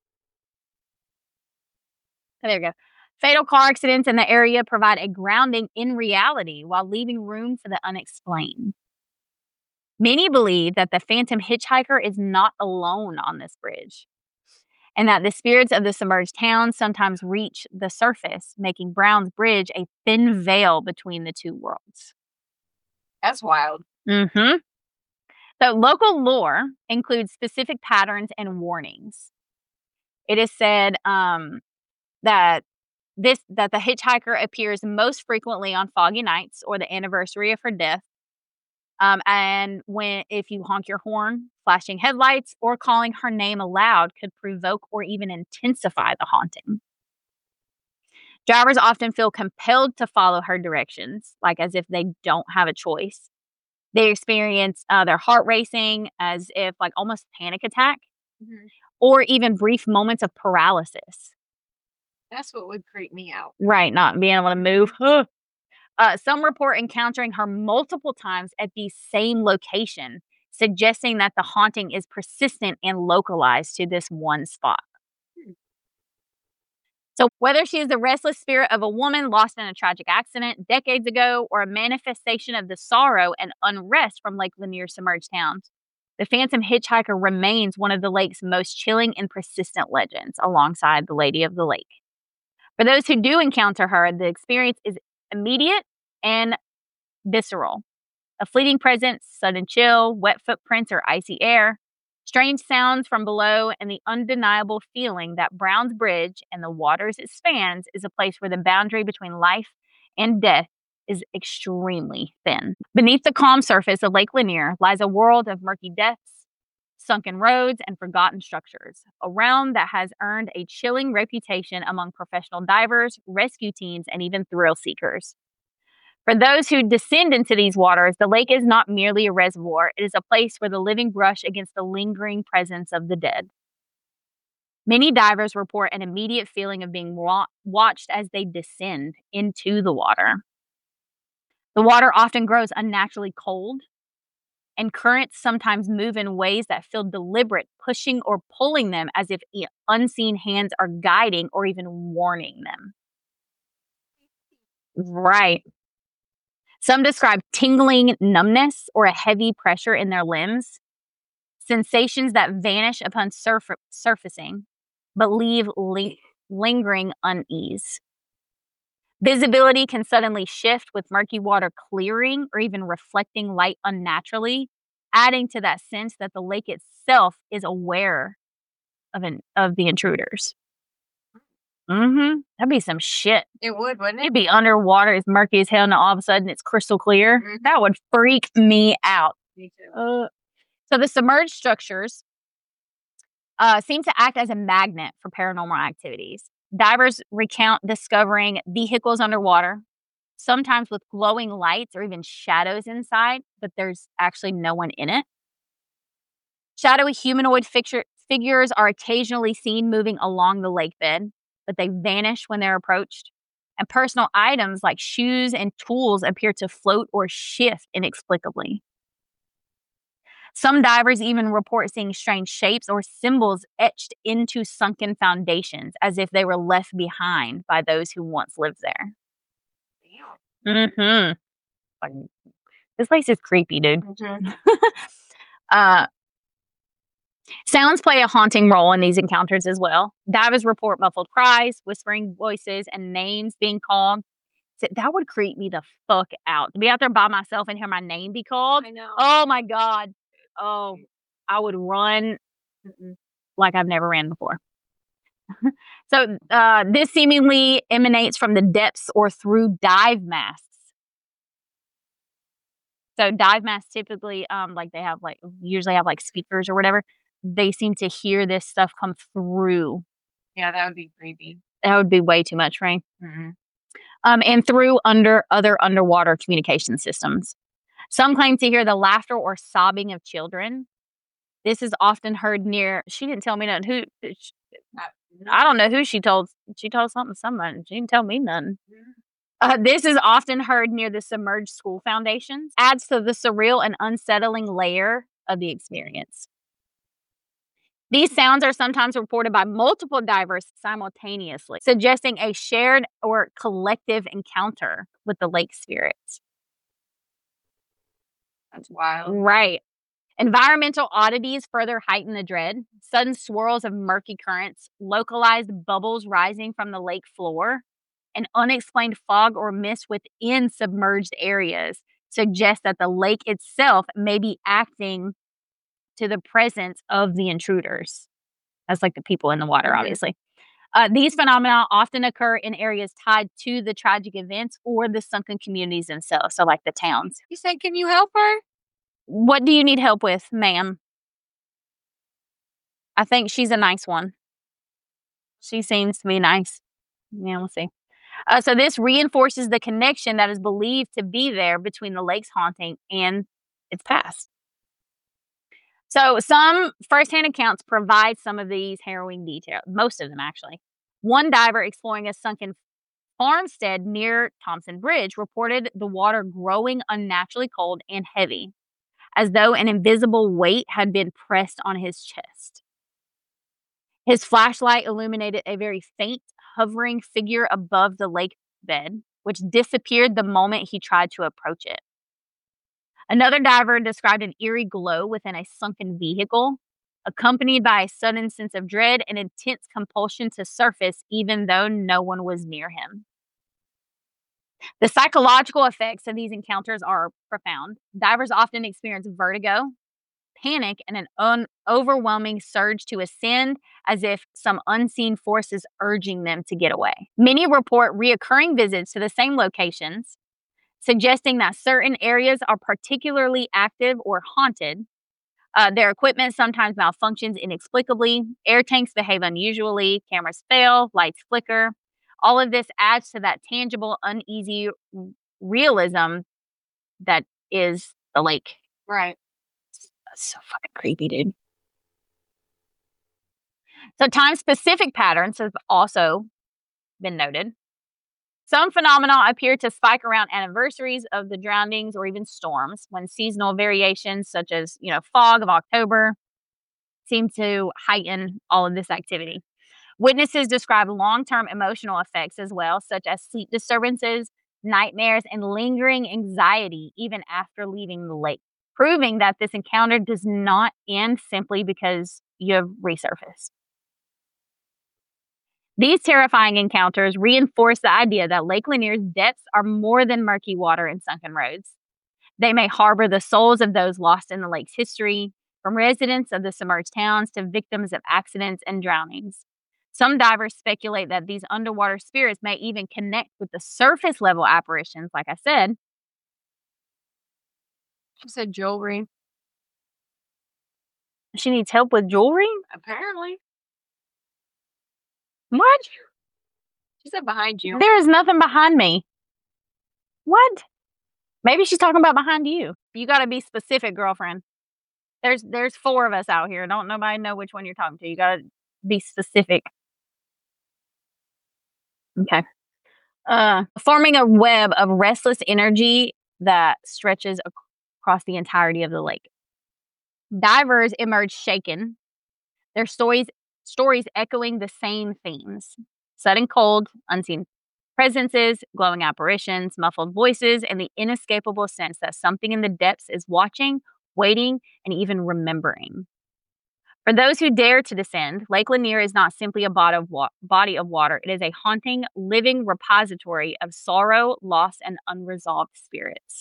Oh, there we go. Fatal car accidents in the area provide a grounding in reality while leaving room for the unexplained. Many believe that the phantom hitchhiker is not alone on this bridge, and that the spirits of the submerged town sometimes reach the surface, making Brown's Bridge a thin veil between the two worlds. That's wild. Mm-hmm. So local lore includes specific patterns and warnings. It is said that the hitchhiker appears most frequently on foggy nights or the anniversary of her death. And if you honk your horn, flashing headlights, or calling her name aloud could provoke or even intensify the haunting. Drivers often feel compelled to follow her directions, like as if they don't have a choice. They experience their heart racing as if like almost panic attack, or even brief moments of paralysis. That's what would creep me out. Right, not being able to move. Some report encountering her multiple times at the same location, suggesting that the haunting is persistent and localized to this one spot. So whether she is the restless spirit of a woman lost in a tragic accident decades ago or a manifestation of the sorrow and unrest from Lake Lanier submerged towns, the phantom hitchhiker remains one of the lake's most chilling and persistent legends alongside the Lady of the Lake. For those who do encounter her, the experience is immediate and visceral. A fleeting presence, sudden chill, wet footprints or icy air, strange sounds from below, and the undeniable feeling that Brown's Bridge and the waters it spans is a place where the boundary between life and death is extremely thin. Beneath the calm surface of Lake Lanier lies a world of murky depths, sunken roads, and forgotten structures, a realm that has earned a chilling reputation among professional divers, rescue teams, and even thrill seekers. For those who descend into these waters, the lake is not merely a reservoir, it is a place where the living brush against the lingering presence of the dead. Many divers report an immediate feeling of being watched as they descend into the water. The water often grows unnaturally cold, and currents sometimes move in ways that feel deliberate, pushing or pulling them as if unseen hands are guiding or even warning them. Right. Some describe tingling numbness or a heavy pressure in their limbs, sensations that vanish upon surfacing, but leave lingering unease. Visibility can suddenly shift with murky water clearing or even reflecting light unnaturally, adding to that sense that the lake itself is aware of the intruders. That'd be some shit. It would, wouldn't it? It'd be underwater, it's murky as hell, and all of a sudden it's crystal clear. That would freak me out. Me too. So the submerged structures seem to act as a magnet for paranormal activities. Divers recount discovering vehicles underwater, sometimes with glowing lights or even shadows inside, but there's actually no one in it. Shadowy humanoid figures are occasionally seen moving along the lake bed, but they vanish when they're approached. And personal items like shoes and tools appear to float or shift inexplicably. Some divers even report seeing strange shapes or symbols etched into sunken foundations as if they were left behind by those who once lived there. Mm-hmm. Like, this place is creepy, dude. Sounds play a haunting role in these encounters as well. Divers report muffled cries, whispering voices, and names being called. So that would creep me the fuck out. To be out there by myself and hear my name be called. I know. Oh my God. Oh, I would run like I've never ran before. So this seemingly emanates from the depths or through dive masks. So dive masks typically, like they have usually have speakers or whatever. They seem to hear this stuff come through. Yeah, that would be creepy. That would be way too much, right? Mm-hmm. And through other underwater communication systems. Some claim to hear the laughter or sobbing of children. This is often heard near. She didn't tell me nothing. I don't know who she told. She told somebody. She didn't tell me nothing. This is often heard near the submerged school foundations. Adds to the surreal and unsettling layer of the experience. These sounds are sometimes reported by multiple divers simultaneously, suggesting a shared or collective encounter with the lake spirits. That's wild. Right. Environmental oddities further heighten the dread. Sudden swirls of murky currents, localized bubbles rising from the lake floor, and unexplained fog or mist within submerged areas suggest that the lake itself may be acting to the presence of the intruders. That's like the people in the water, obviously. These phenomena often occur in areas tied to the tragic events or the sunken communities themselves, so like the towns. You said, can you help her? What do you need help with, ma'am? I think she's a nice one. She seems to be nice. Yeah, we'll see. So this reinforces the connection that is believed to be there between the lake's haunting and its past. So some firsthand accounts provide some of these harrowing details, most of them actually. One diver exploring a sunken farmstead near Thompson Bridge reported the water growing unnaturally cold and heavy, as though an invisible weight had been pressed on his chest. His flashlight illuminated a very faint, hovering figure above the lake bed, which disappeared the moment he tried to approach it. Another diver described an eerie glow within a sunken vehicle, accompanied by a sudden sense of dread and intense compulsion to surface even though no one was near him. The psychological effects of these encounters are profound. Divers often experience vertigo, panic, and an overwhelming surge to ascend as if some unseen force is urging them to get away. Many report reoccurring visits to the same locations, suggesting that certain areas are particularly active or haunted. Their equipment sometimes malfunctions inexplicably. Air tanks behave unusually. Cameras fail. Lights flicker. All of this adds to that tangible, uneasy realism that is the lake. Right. That's so fucking creepy, dude. So time-specific patterns have also been noted. Some phenomena appear to spike around anniversaries of the drownings or even storms, when seasonal variations such as, fog of October seem to heighten all of this activity. Witnesses describe long-term emotional effects as well, such as sleep disturbances, nightmares, and lingering anxiety even after leaving the lake, proving that this encounter does not end simply because you have resurfaced. These terrifying encounters reinforce the idea that Lake Lanier's depths are more than murky water and sunken roads. They may harbor the souls of those lost in the lake's history, from residents of the submerged towns to victims of accidents and drownings. Some divers speculate that these underwater spirits may even connect with the surface level apparitions, like I said. She said jewelry. She needs help with jewelry? Apparently. What? She said behind you. There is nothing behind me. What? Maybe she's talking about behind you. You got to be specific, girlfriend. There's 4 of us out here. Don't nobody know which one you're talking to. You got to be specific. Okay. Forming a web of restless energy that stretches across the entirety of the lake. Divers emerge shaken, their stories echoing the same themes: sudden cold, unseen presences, glowing apparitions, muffled voices, and the inescapable sense that something in the depths is watching, waiting, and even remembering. For those who dare to descend, Lake Lanier is not simply a body of water. It is a haunting, living repository of sorrow, loss, and unresolved spirits.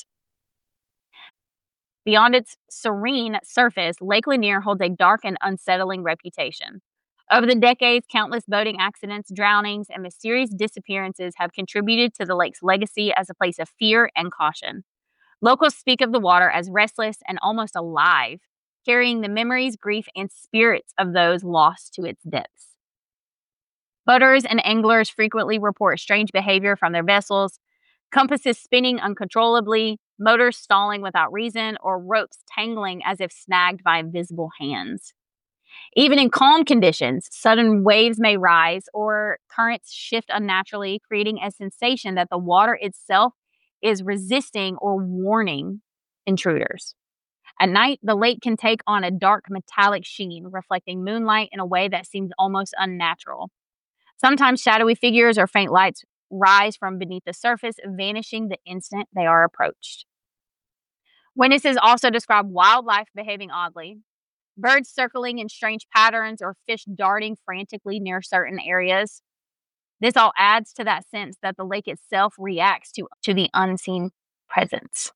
Beyond its serene surface, Lake Lanier holds a dark and unsettling reputation. Over the decades, countless boating accidents, drownings, and mysterious disappearances have contributed to the lake's legacy as a place of fear and caution. Locals speak of the water as restless and almost alive, carrying the memories, grief, and spirits of those lost to its depths. Boaters and anglers frequently report strange behavior from their vessels: compasses spinning uncontrollably, motors stalling without reason, or ropes tangling as if snagged by invisible hands. Even in calm conditions, sudden waves may rise or currents shift unnaturally, creating a sensation that the water itself is resisting or warning intruders. At night, the lake can take on a dark metallic sheen, reflecting moonlight in a way that seems almost unnatural. Sometimes shadowy figures or faint lights rise from beneath the surface, vanishing the instant they are approached. Witnesses also describe wildlife behaving oddly: birds circling in strange patterns or fish darting frantically near certain areas. This all adds to that sense that the lake itself reacts to the unseen presence.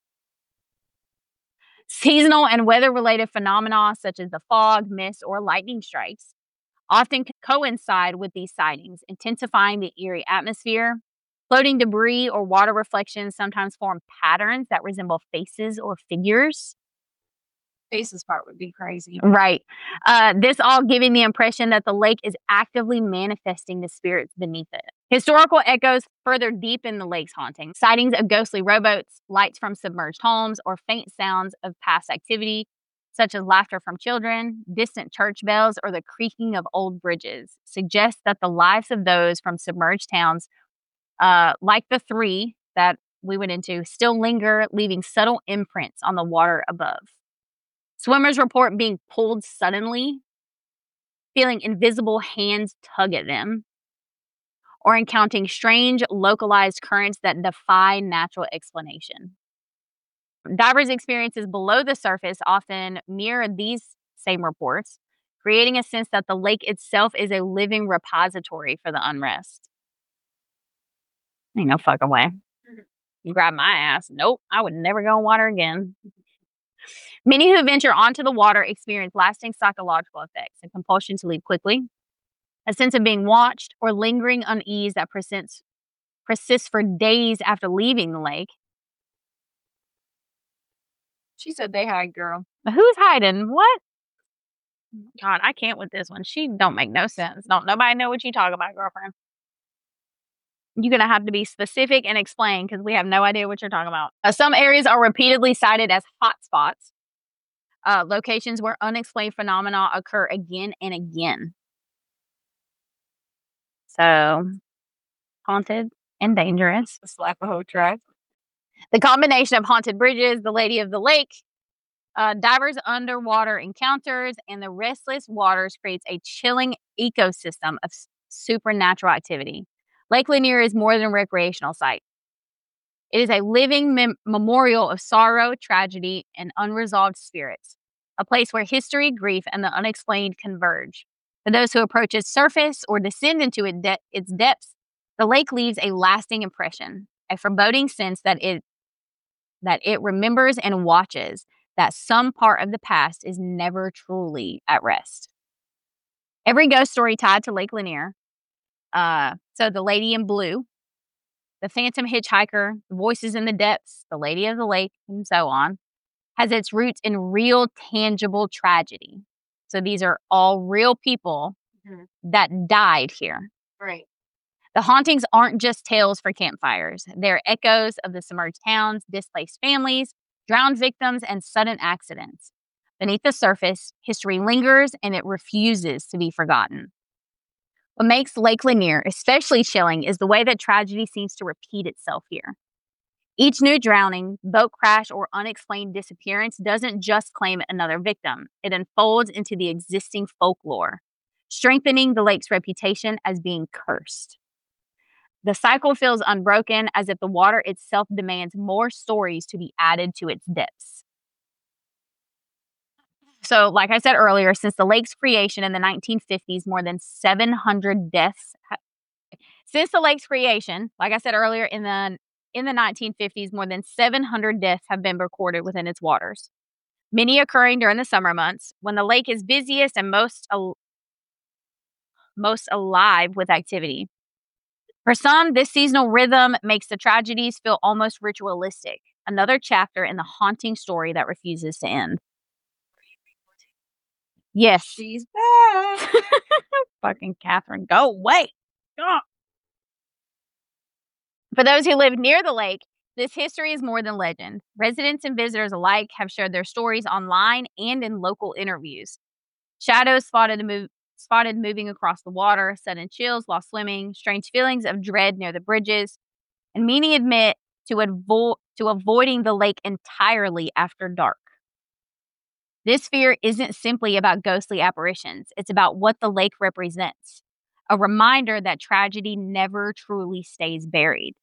Seasonal and weather-related phenomena such as the fog, mist, or lightning strikes often coincide with these sightings, intensifying the eerie atmosphere. Floating debris or water reflections sometimes form patterns that resemble faces or figures. Faces part would be crazy. Right. This all giving the impression that the lake is actively manifesting the spirits beneath it. Historical echoes further deepen the lake's haunting. Sightings of ghostly rowboats, lights from submerged homes, or faint sounds of past activity, such as laughter from children, distant church bells, or the creaking of old bridges, suggest that the lives of those from submerged towns, like the 3 that we went into, still linger, leaving subtle imprints on the water above. Swimmers report being pulled suddenly, feeling invisible hands tug at them, or encountering strange localized currents that defy natural explanation. Divers' experiences below the surface often mirror these same reports, creating a sense that the lake itself is a living repository for the unrest. Ain't no fucking way. You grab my ass. Nope, I would never go in water again. Many who venture onto the water experience lasting psychological effects: a compulsion to leave quickly, a sense of being watched, or lingering unease that persists for days after leaving the lake. She said they hide, girl. Who's hiding? What? God, I can't with this one. She don't make no sense. Don't nobody know what you talk about, girlfriend. You're going to have to be specific and explain, because we have no idea what you're talking about. Some areas are repeatedly cited as hot spots, locations where unexplained phenomena occur again and again. So, haunted and dangerous. The Slapahoe tribe. The combination of haunted bridges, the Lady of the Lake, divers' underwater encounters, and the restless waters creates a chilling ecosystem of supernatural activity. Lake Lanier is more than a recreational site. It is a living memorial of sorrow, tragedy, and unresolved spirits, a place where history, grief, and the unexplained converge. For those who approach its surface or descend into its depths, the lake leaves a lasting impression, a foreboding sense that it remembers and watches, that some part of the past is never truly at rest. Every ghost story tied to Lake Lanier, so the Lady in Blue, the Phantom Hitchhiker, the Voices in the Depths, the Lady of the Lake, and so on, has its roots in real, tangible tragedy. So these are all real people that died here. Right. The hauntings aren't just tales for campfires. They're echoes of the submerged towns, displaced families, drowned victims, and sudden accidents. Beneath the surface, history lingers and it refuses to be forgotten. What makes Lake Lanier especially chilling is the way that tragedy seems to repeat itself here. Each new drowning, boat crash, or unexplained disappearance doesn't just claim another victim. It unfolds into the existing folklore, strengthening the lake's reputation as being cursed. The cycle feels unbroken, as if the water itself demands more stories to be added to its depths. So, like I said earlier, since the lake's creation in the 1950s, more than 700 deaths. Since the lake's creation, like I said earlier, in the 1950s, more than 700 deaths have been recorded within its waters, many occurring during the summer months when the lake is busiest and most alive with activity. For some, this seasonal rhythm makes the tragedies feel almost ritualistic, another chapter in the haunting story that refuses to end. Yes. She's back. Fucking Catherine, go away. Ugh. For those who live near the lake, this history is more than legend. Residents and visitors alike have shared their stories online and in local interviews. Shadows spotted moving across the water, sudden chills while swimming, strange feelings of dread near the bridges, and many admit to avoiding the lake entirely after dark. This fear isn't simply about ghostly apparitions. It's about what the lake represents, a reminder that tragedy never truly stays buried.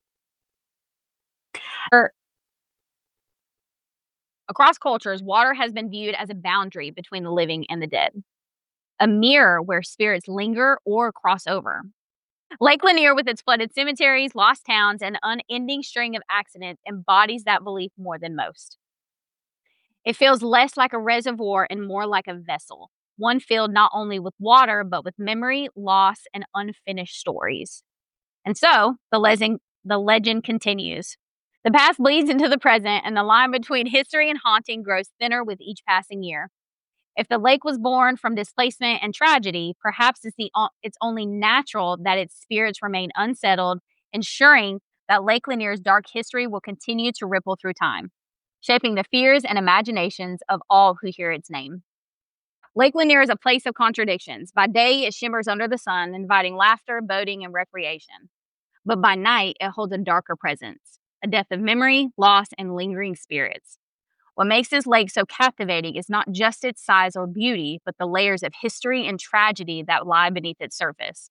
Across cultures, water has been viewed as a boundary between the living and the dead, a mirror where spirits linger or cross over. Lake Lanier, with its flooded cemeteries, lost towns, and unending string of accidents, embodies that belief more than most. It feels less like a reservoir and more like a vessel, one filled not only with water, but with memory, loss, and unfinished stories. And so, the legend continues. The past bleeds into the present, and the line between history and haunting grows thinner with each passing year. If the lake was born from displacement and tragedy, perhaps it's only natural that its spirits remain unsettled, ensuring that Lake Lanier's dark history will continue to ripple through time, shaping the fears and imaginations of all who hear its name. Lake Lanier is a place of contradictions. By day, it shimmers under the sun, inviting laughter, boating, and recreation. But by night, it holds a darker presence, a depth of memory, loss, and lingering spirits. What makes this lake so captivating is not just its size or beauty, but the layers of history and tragedy that lie beneath its surface.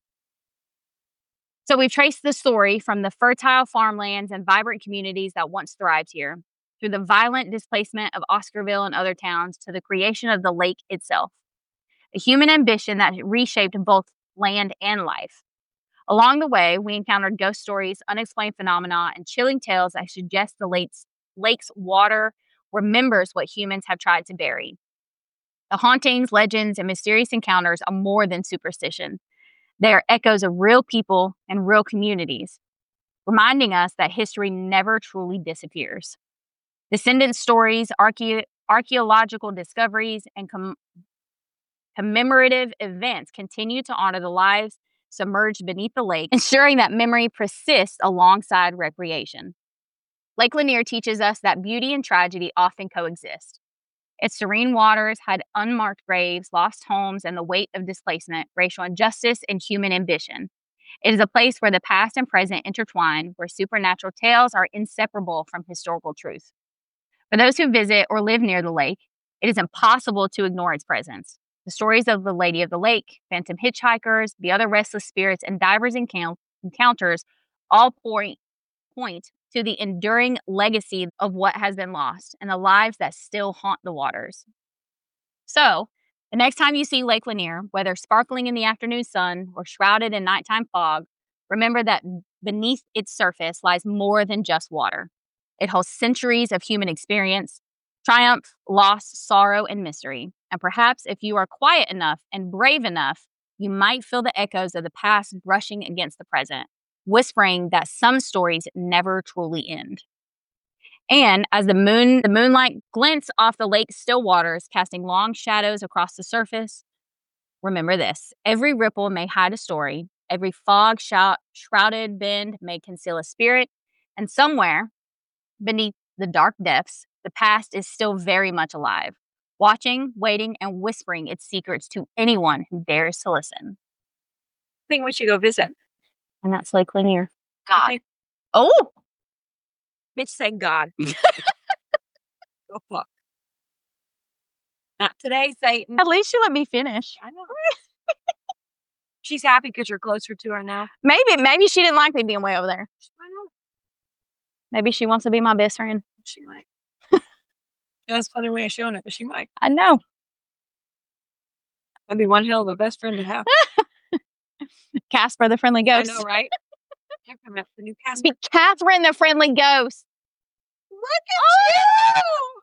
So we've traced the story from the fertile farmlands and vibrant communities that once thrived here, through the violent displacement of Oscarville and other towns, to the creation of the lake itself, a human ambition that reshaped both land and life. Along the way, we encountered ghost stories, unexplained phenomena, and chilling tales that suggest the lake's water remembers what humans have tried to bury. The hauntings, legends, and mysterious encounters are more than superstition. They are echoes of real people and real communities, reminding us that history never truly disappears. Descendant stories, archaeological discoveries, and commemorative events continue to honor the lives submerged beneath the lake, ensuring that memory persists alongside recreation. Lake Lanier teaches us that beauty and tragedy often coexist. Its serene waters hide unmarked graves, lost homes, and the weight of displacement, racial injustice, and human ambition. It is a place where the past and present intertwine, where supernatural tales are inseparable from historical truth. For those who visit or live near the lake, it is impossible to ignore its presence. The stories of the Lady of the Lake, phantom hitchhikers, the other restless spirits, and divers encounters all point to the enduring legacy of what has been lost and the lives that still haunt the waters. So, the next time you see Lake Lanier, whether sparkling in the afternoon sun or shrouded in nighttime fog, remember that beneath its surface lies more than just water. It holds centuries of human experience, triumph, loss, sorrow, and mystery. And perhaps if you are quiet enough and brave enough, you might feel the echoes of the past brushing against the present, whispering that some stories never truly end. And as the moonlight glints off the lake's still waters, casting long shadows across the surface, remember this: every ripple may hide a story, Every fog shrouded bend may conceal a spirit, and somewhere beneath the dark depths, the past is still very much alive, watching, waiting, and whispering its secrets to anyone who dares to listen. I think we should go visit. And that's Lake Lanier. God. Oh! Bitch said God. Go fuck. Not today, Satan. At least you let me finish. I know. She's happy because you're closer to her now. Maybe she didn't like me being way over there. I know. Maybe she wants to be my best friend. She might. That's a funny way of showing it, but she might. I know. That'd be one hell of a best friend to have. Casper the friendly ghost. I know, right? Here comes the new Casper. Be Catherine the friendly ghost. Look at Oh!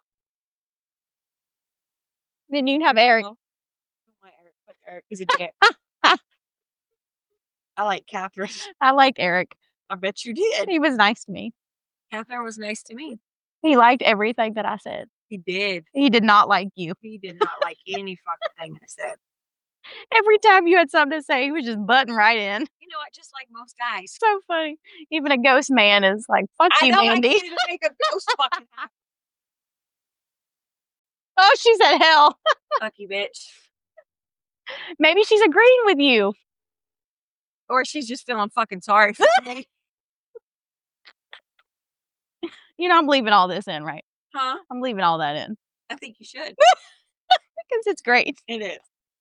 Then you'd have Eric. you! Eric is a dick. I like Catherine. I like Eric. I bet you did. He was nice to me. Catherine was nice to me. He liked everything that I said. He did. He did not like you. He did not like any fucking thing I said. Every time you had something to say, he was just butting right in. You know what? Just like most guys. So funny. Even a ghost man is like, fuck I you, know Mandy. I can't even make a ghost fucking happy. Oh, she's at hell. Fuck you, bitch. Maybe she's agreeing with you. Or she's just feeling fucking sorry for me. You know, I'm leaving all this in, right? Huh? I'm leaving all that in. I think you should. Because it's great. It is.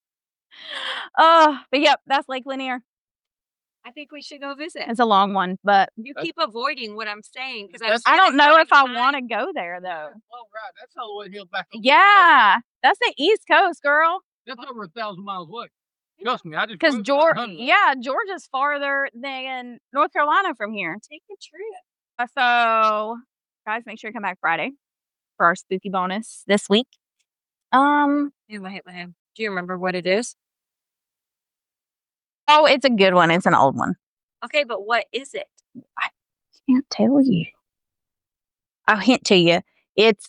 But yep, that's Lake Lanier. I think we should go visit. It's a long one, but You keep avoiding what I'm saying because I don't know if I want to go there though. Oh, right. That's all the way hill back. over. Yeah, that's the East Coast, girl. That's over 1,000 miles away. Trust me, I just. Because drove about 100. Georgia's farther than North Carolina from here. take a trip. So, guys, make sure you come back Friday for our spooky bonus this week. Ew, I hit my hand. Do you remember what it is? Oh, it's a good one. It's an old one. Okay, but what is it? Can't tell you. I'll hint to you. It's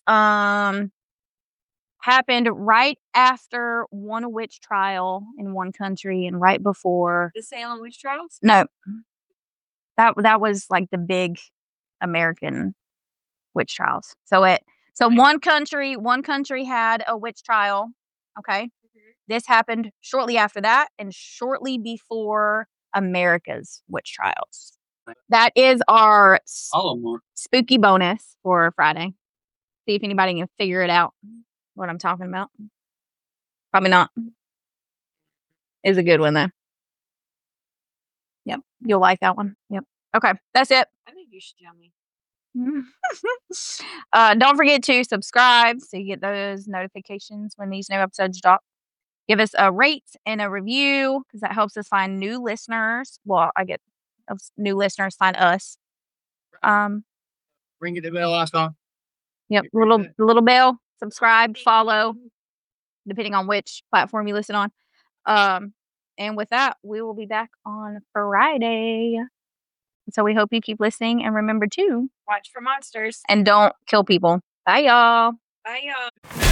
happened right after one witch trial in one country and right before. The Salem witch trials? No, that was like the big American witch trials. So one country had a witch trial. Okay, this happened shortly after that and shortly before America's witch trials. That is our All of them are. spooky bonus for Friday. See if anybody can figure it out what I'm talking about. Probably not. It's a good one though. Yep. You'll like that one. Yep. Okay. That's it. I think you should tell me. Don't forget to subscribe so you get those notifications when these new episodes drop. Give us a rate and a review because that helps us find new listeners. Well, I get new listeners find us. Ring the bell icon. Yep, little bell, subscribe, follow, depending on which platform you listen on. And with that, we will be back on Friday. So we hope you keep listening and remember to Watch for monsters. and don't kill people. Bye, y'all. Bye, y'all.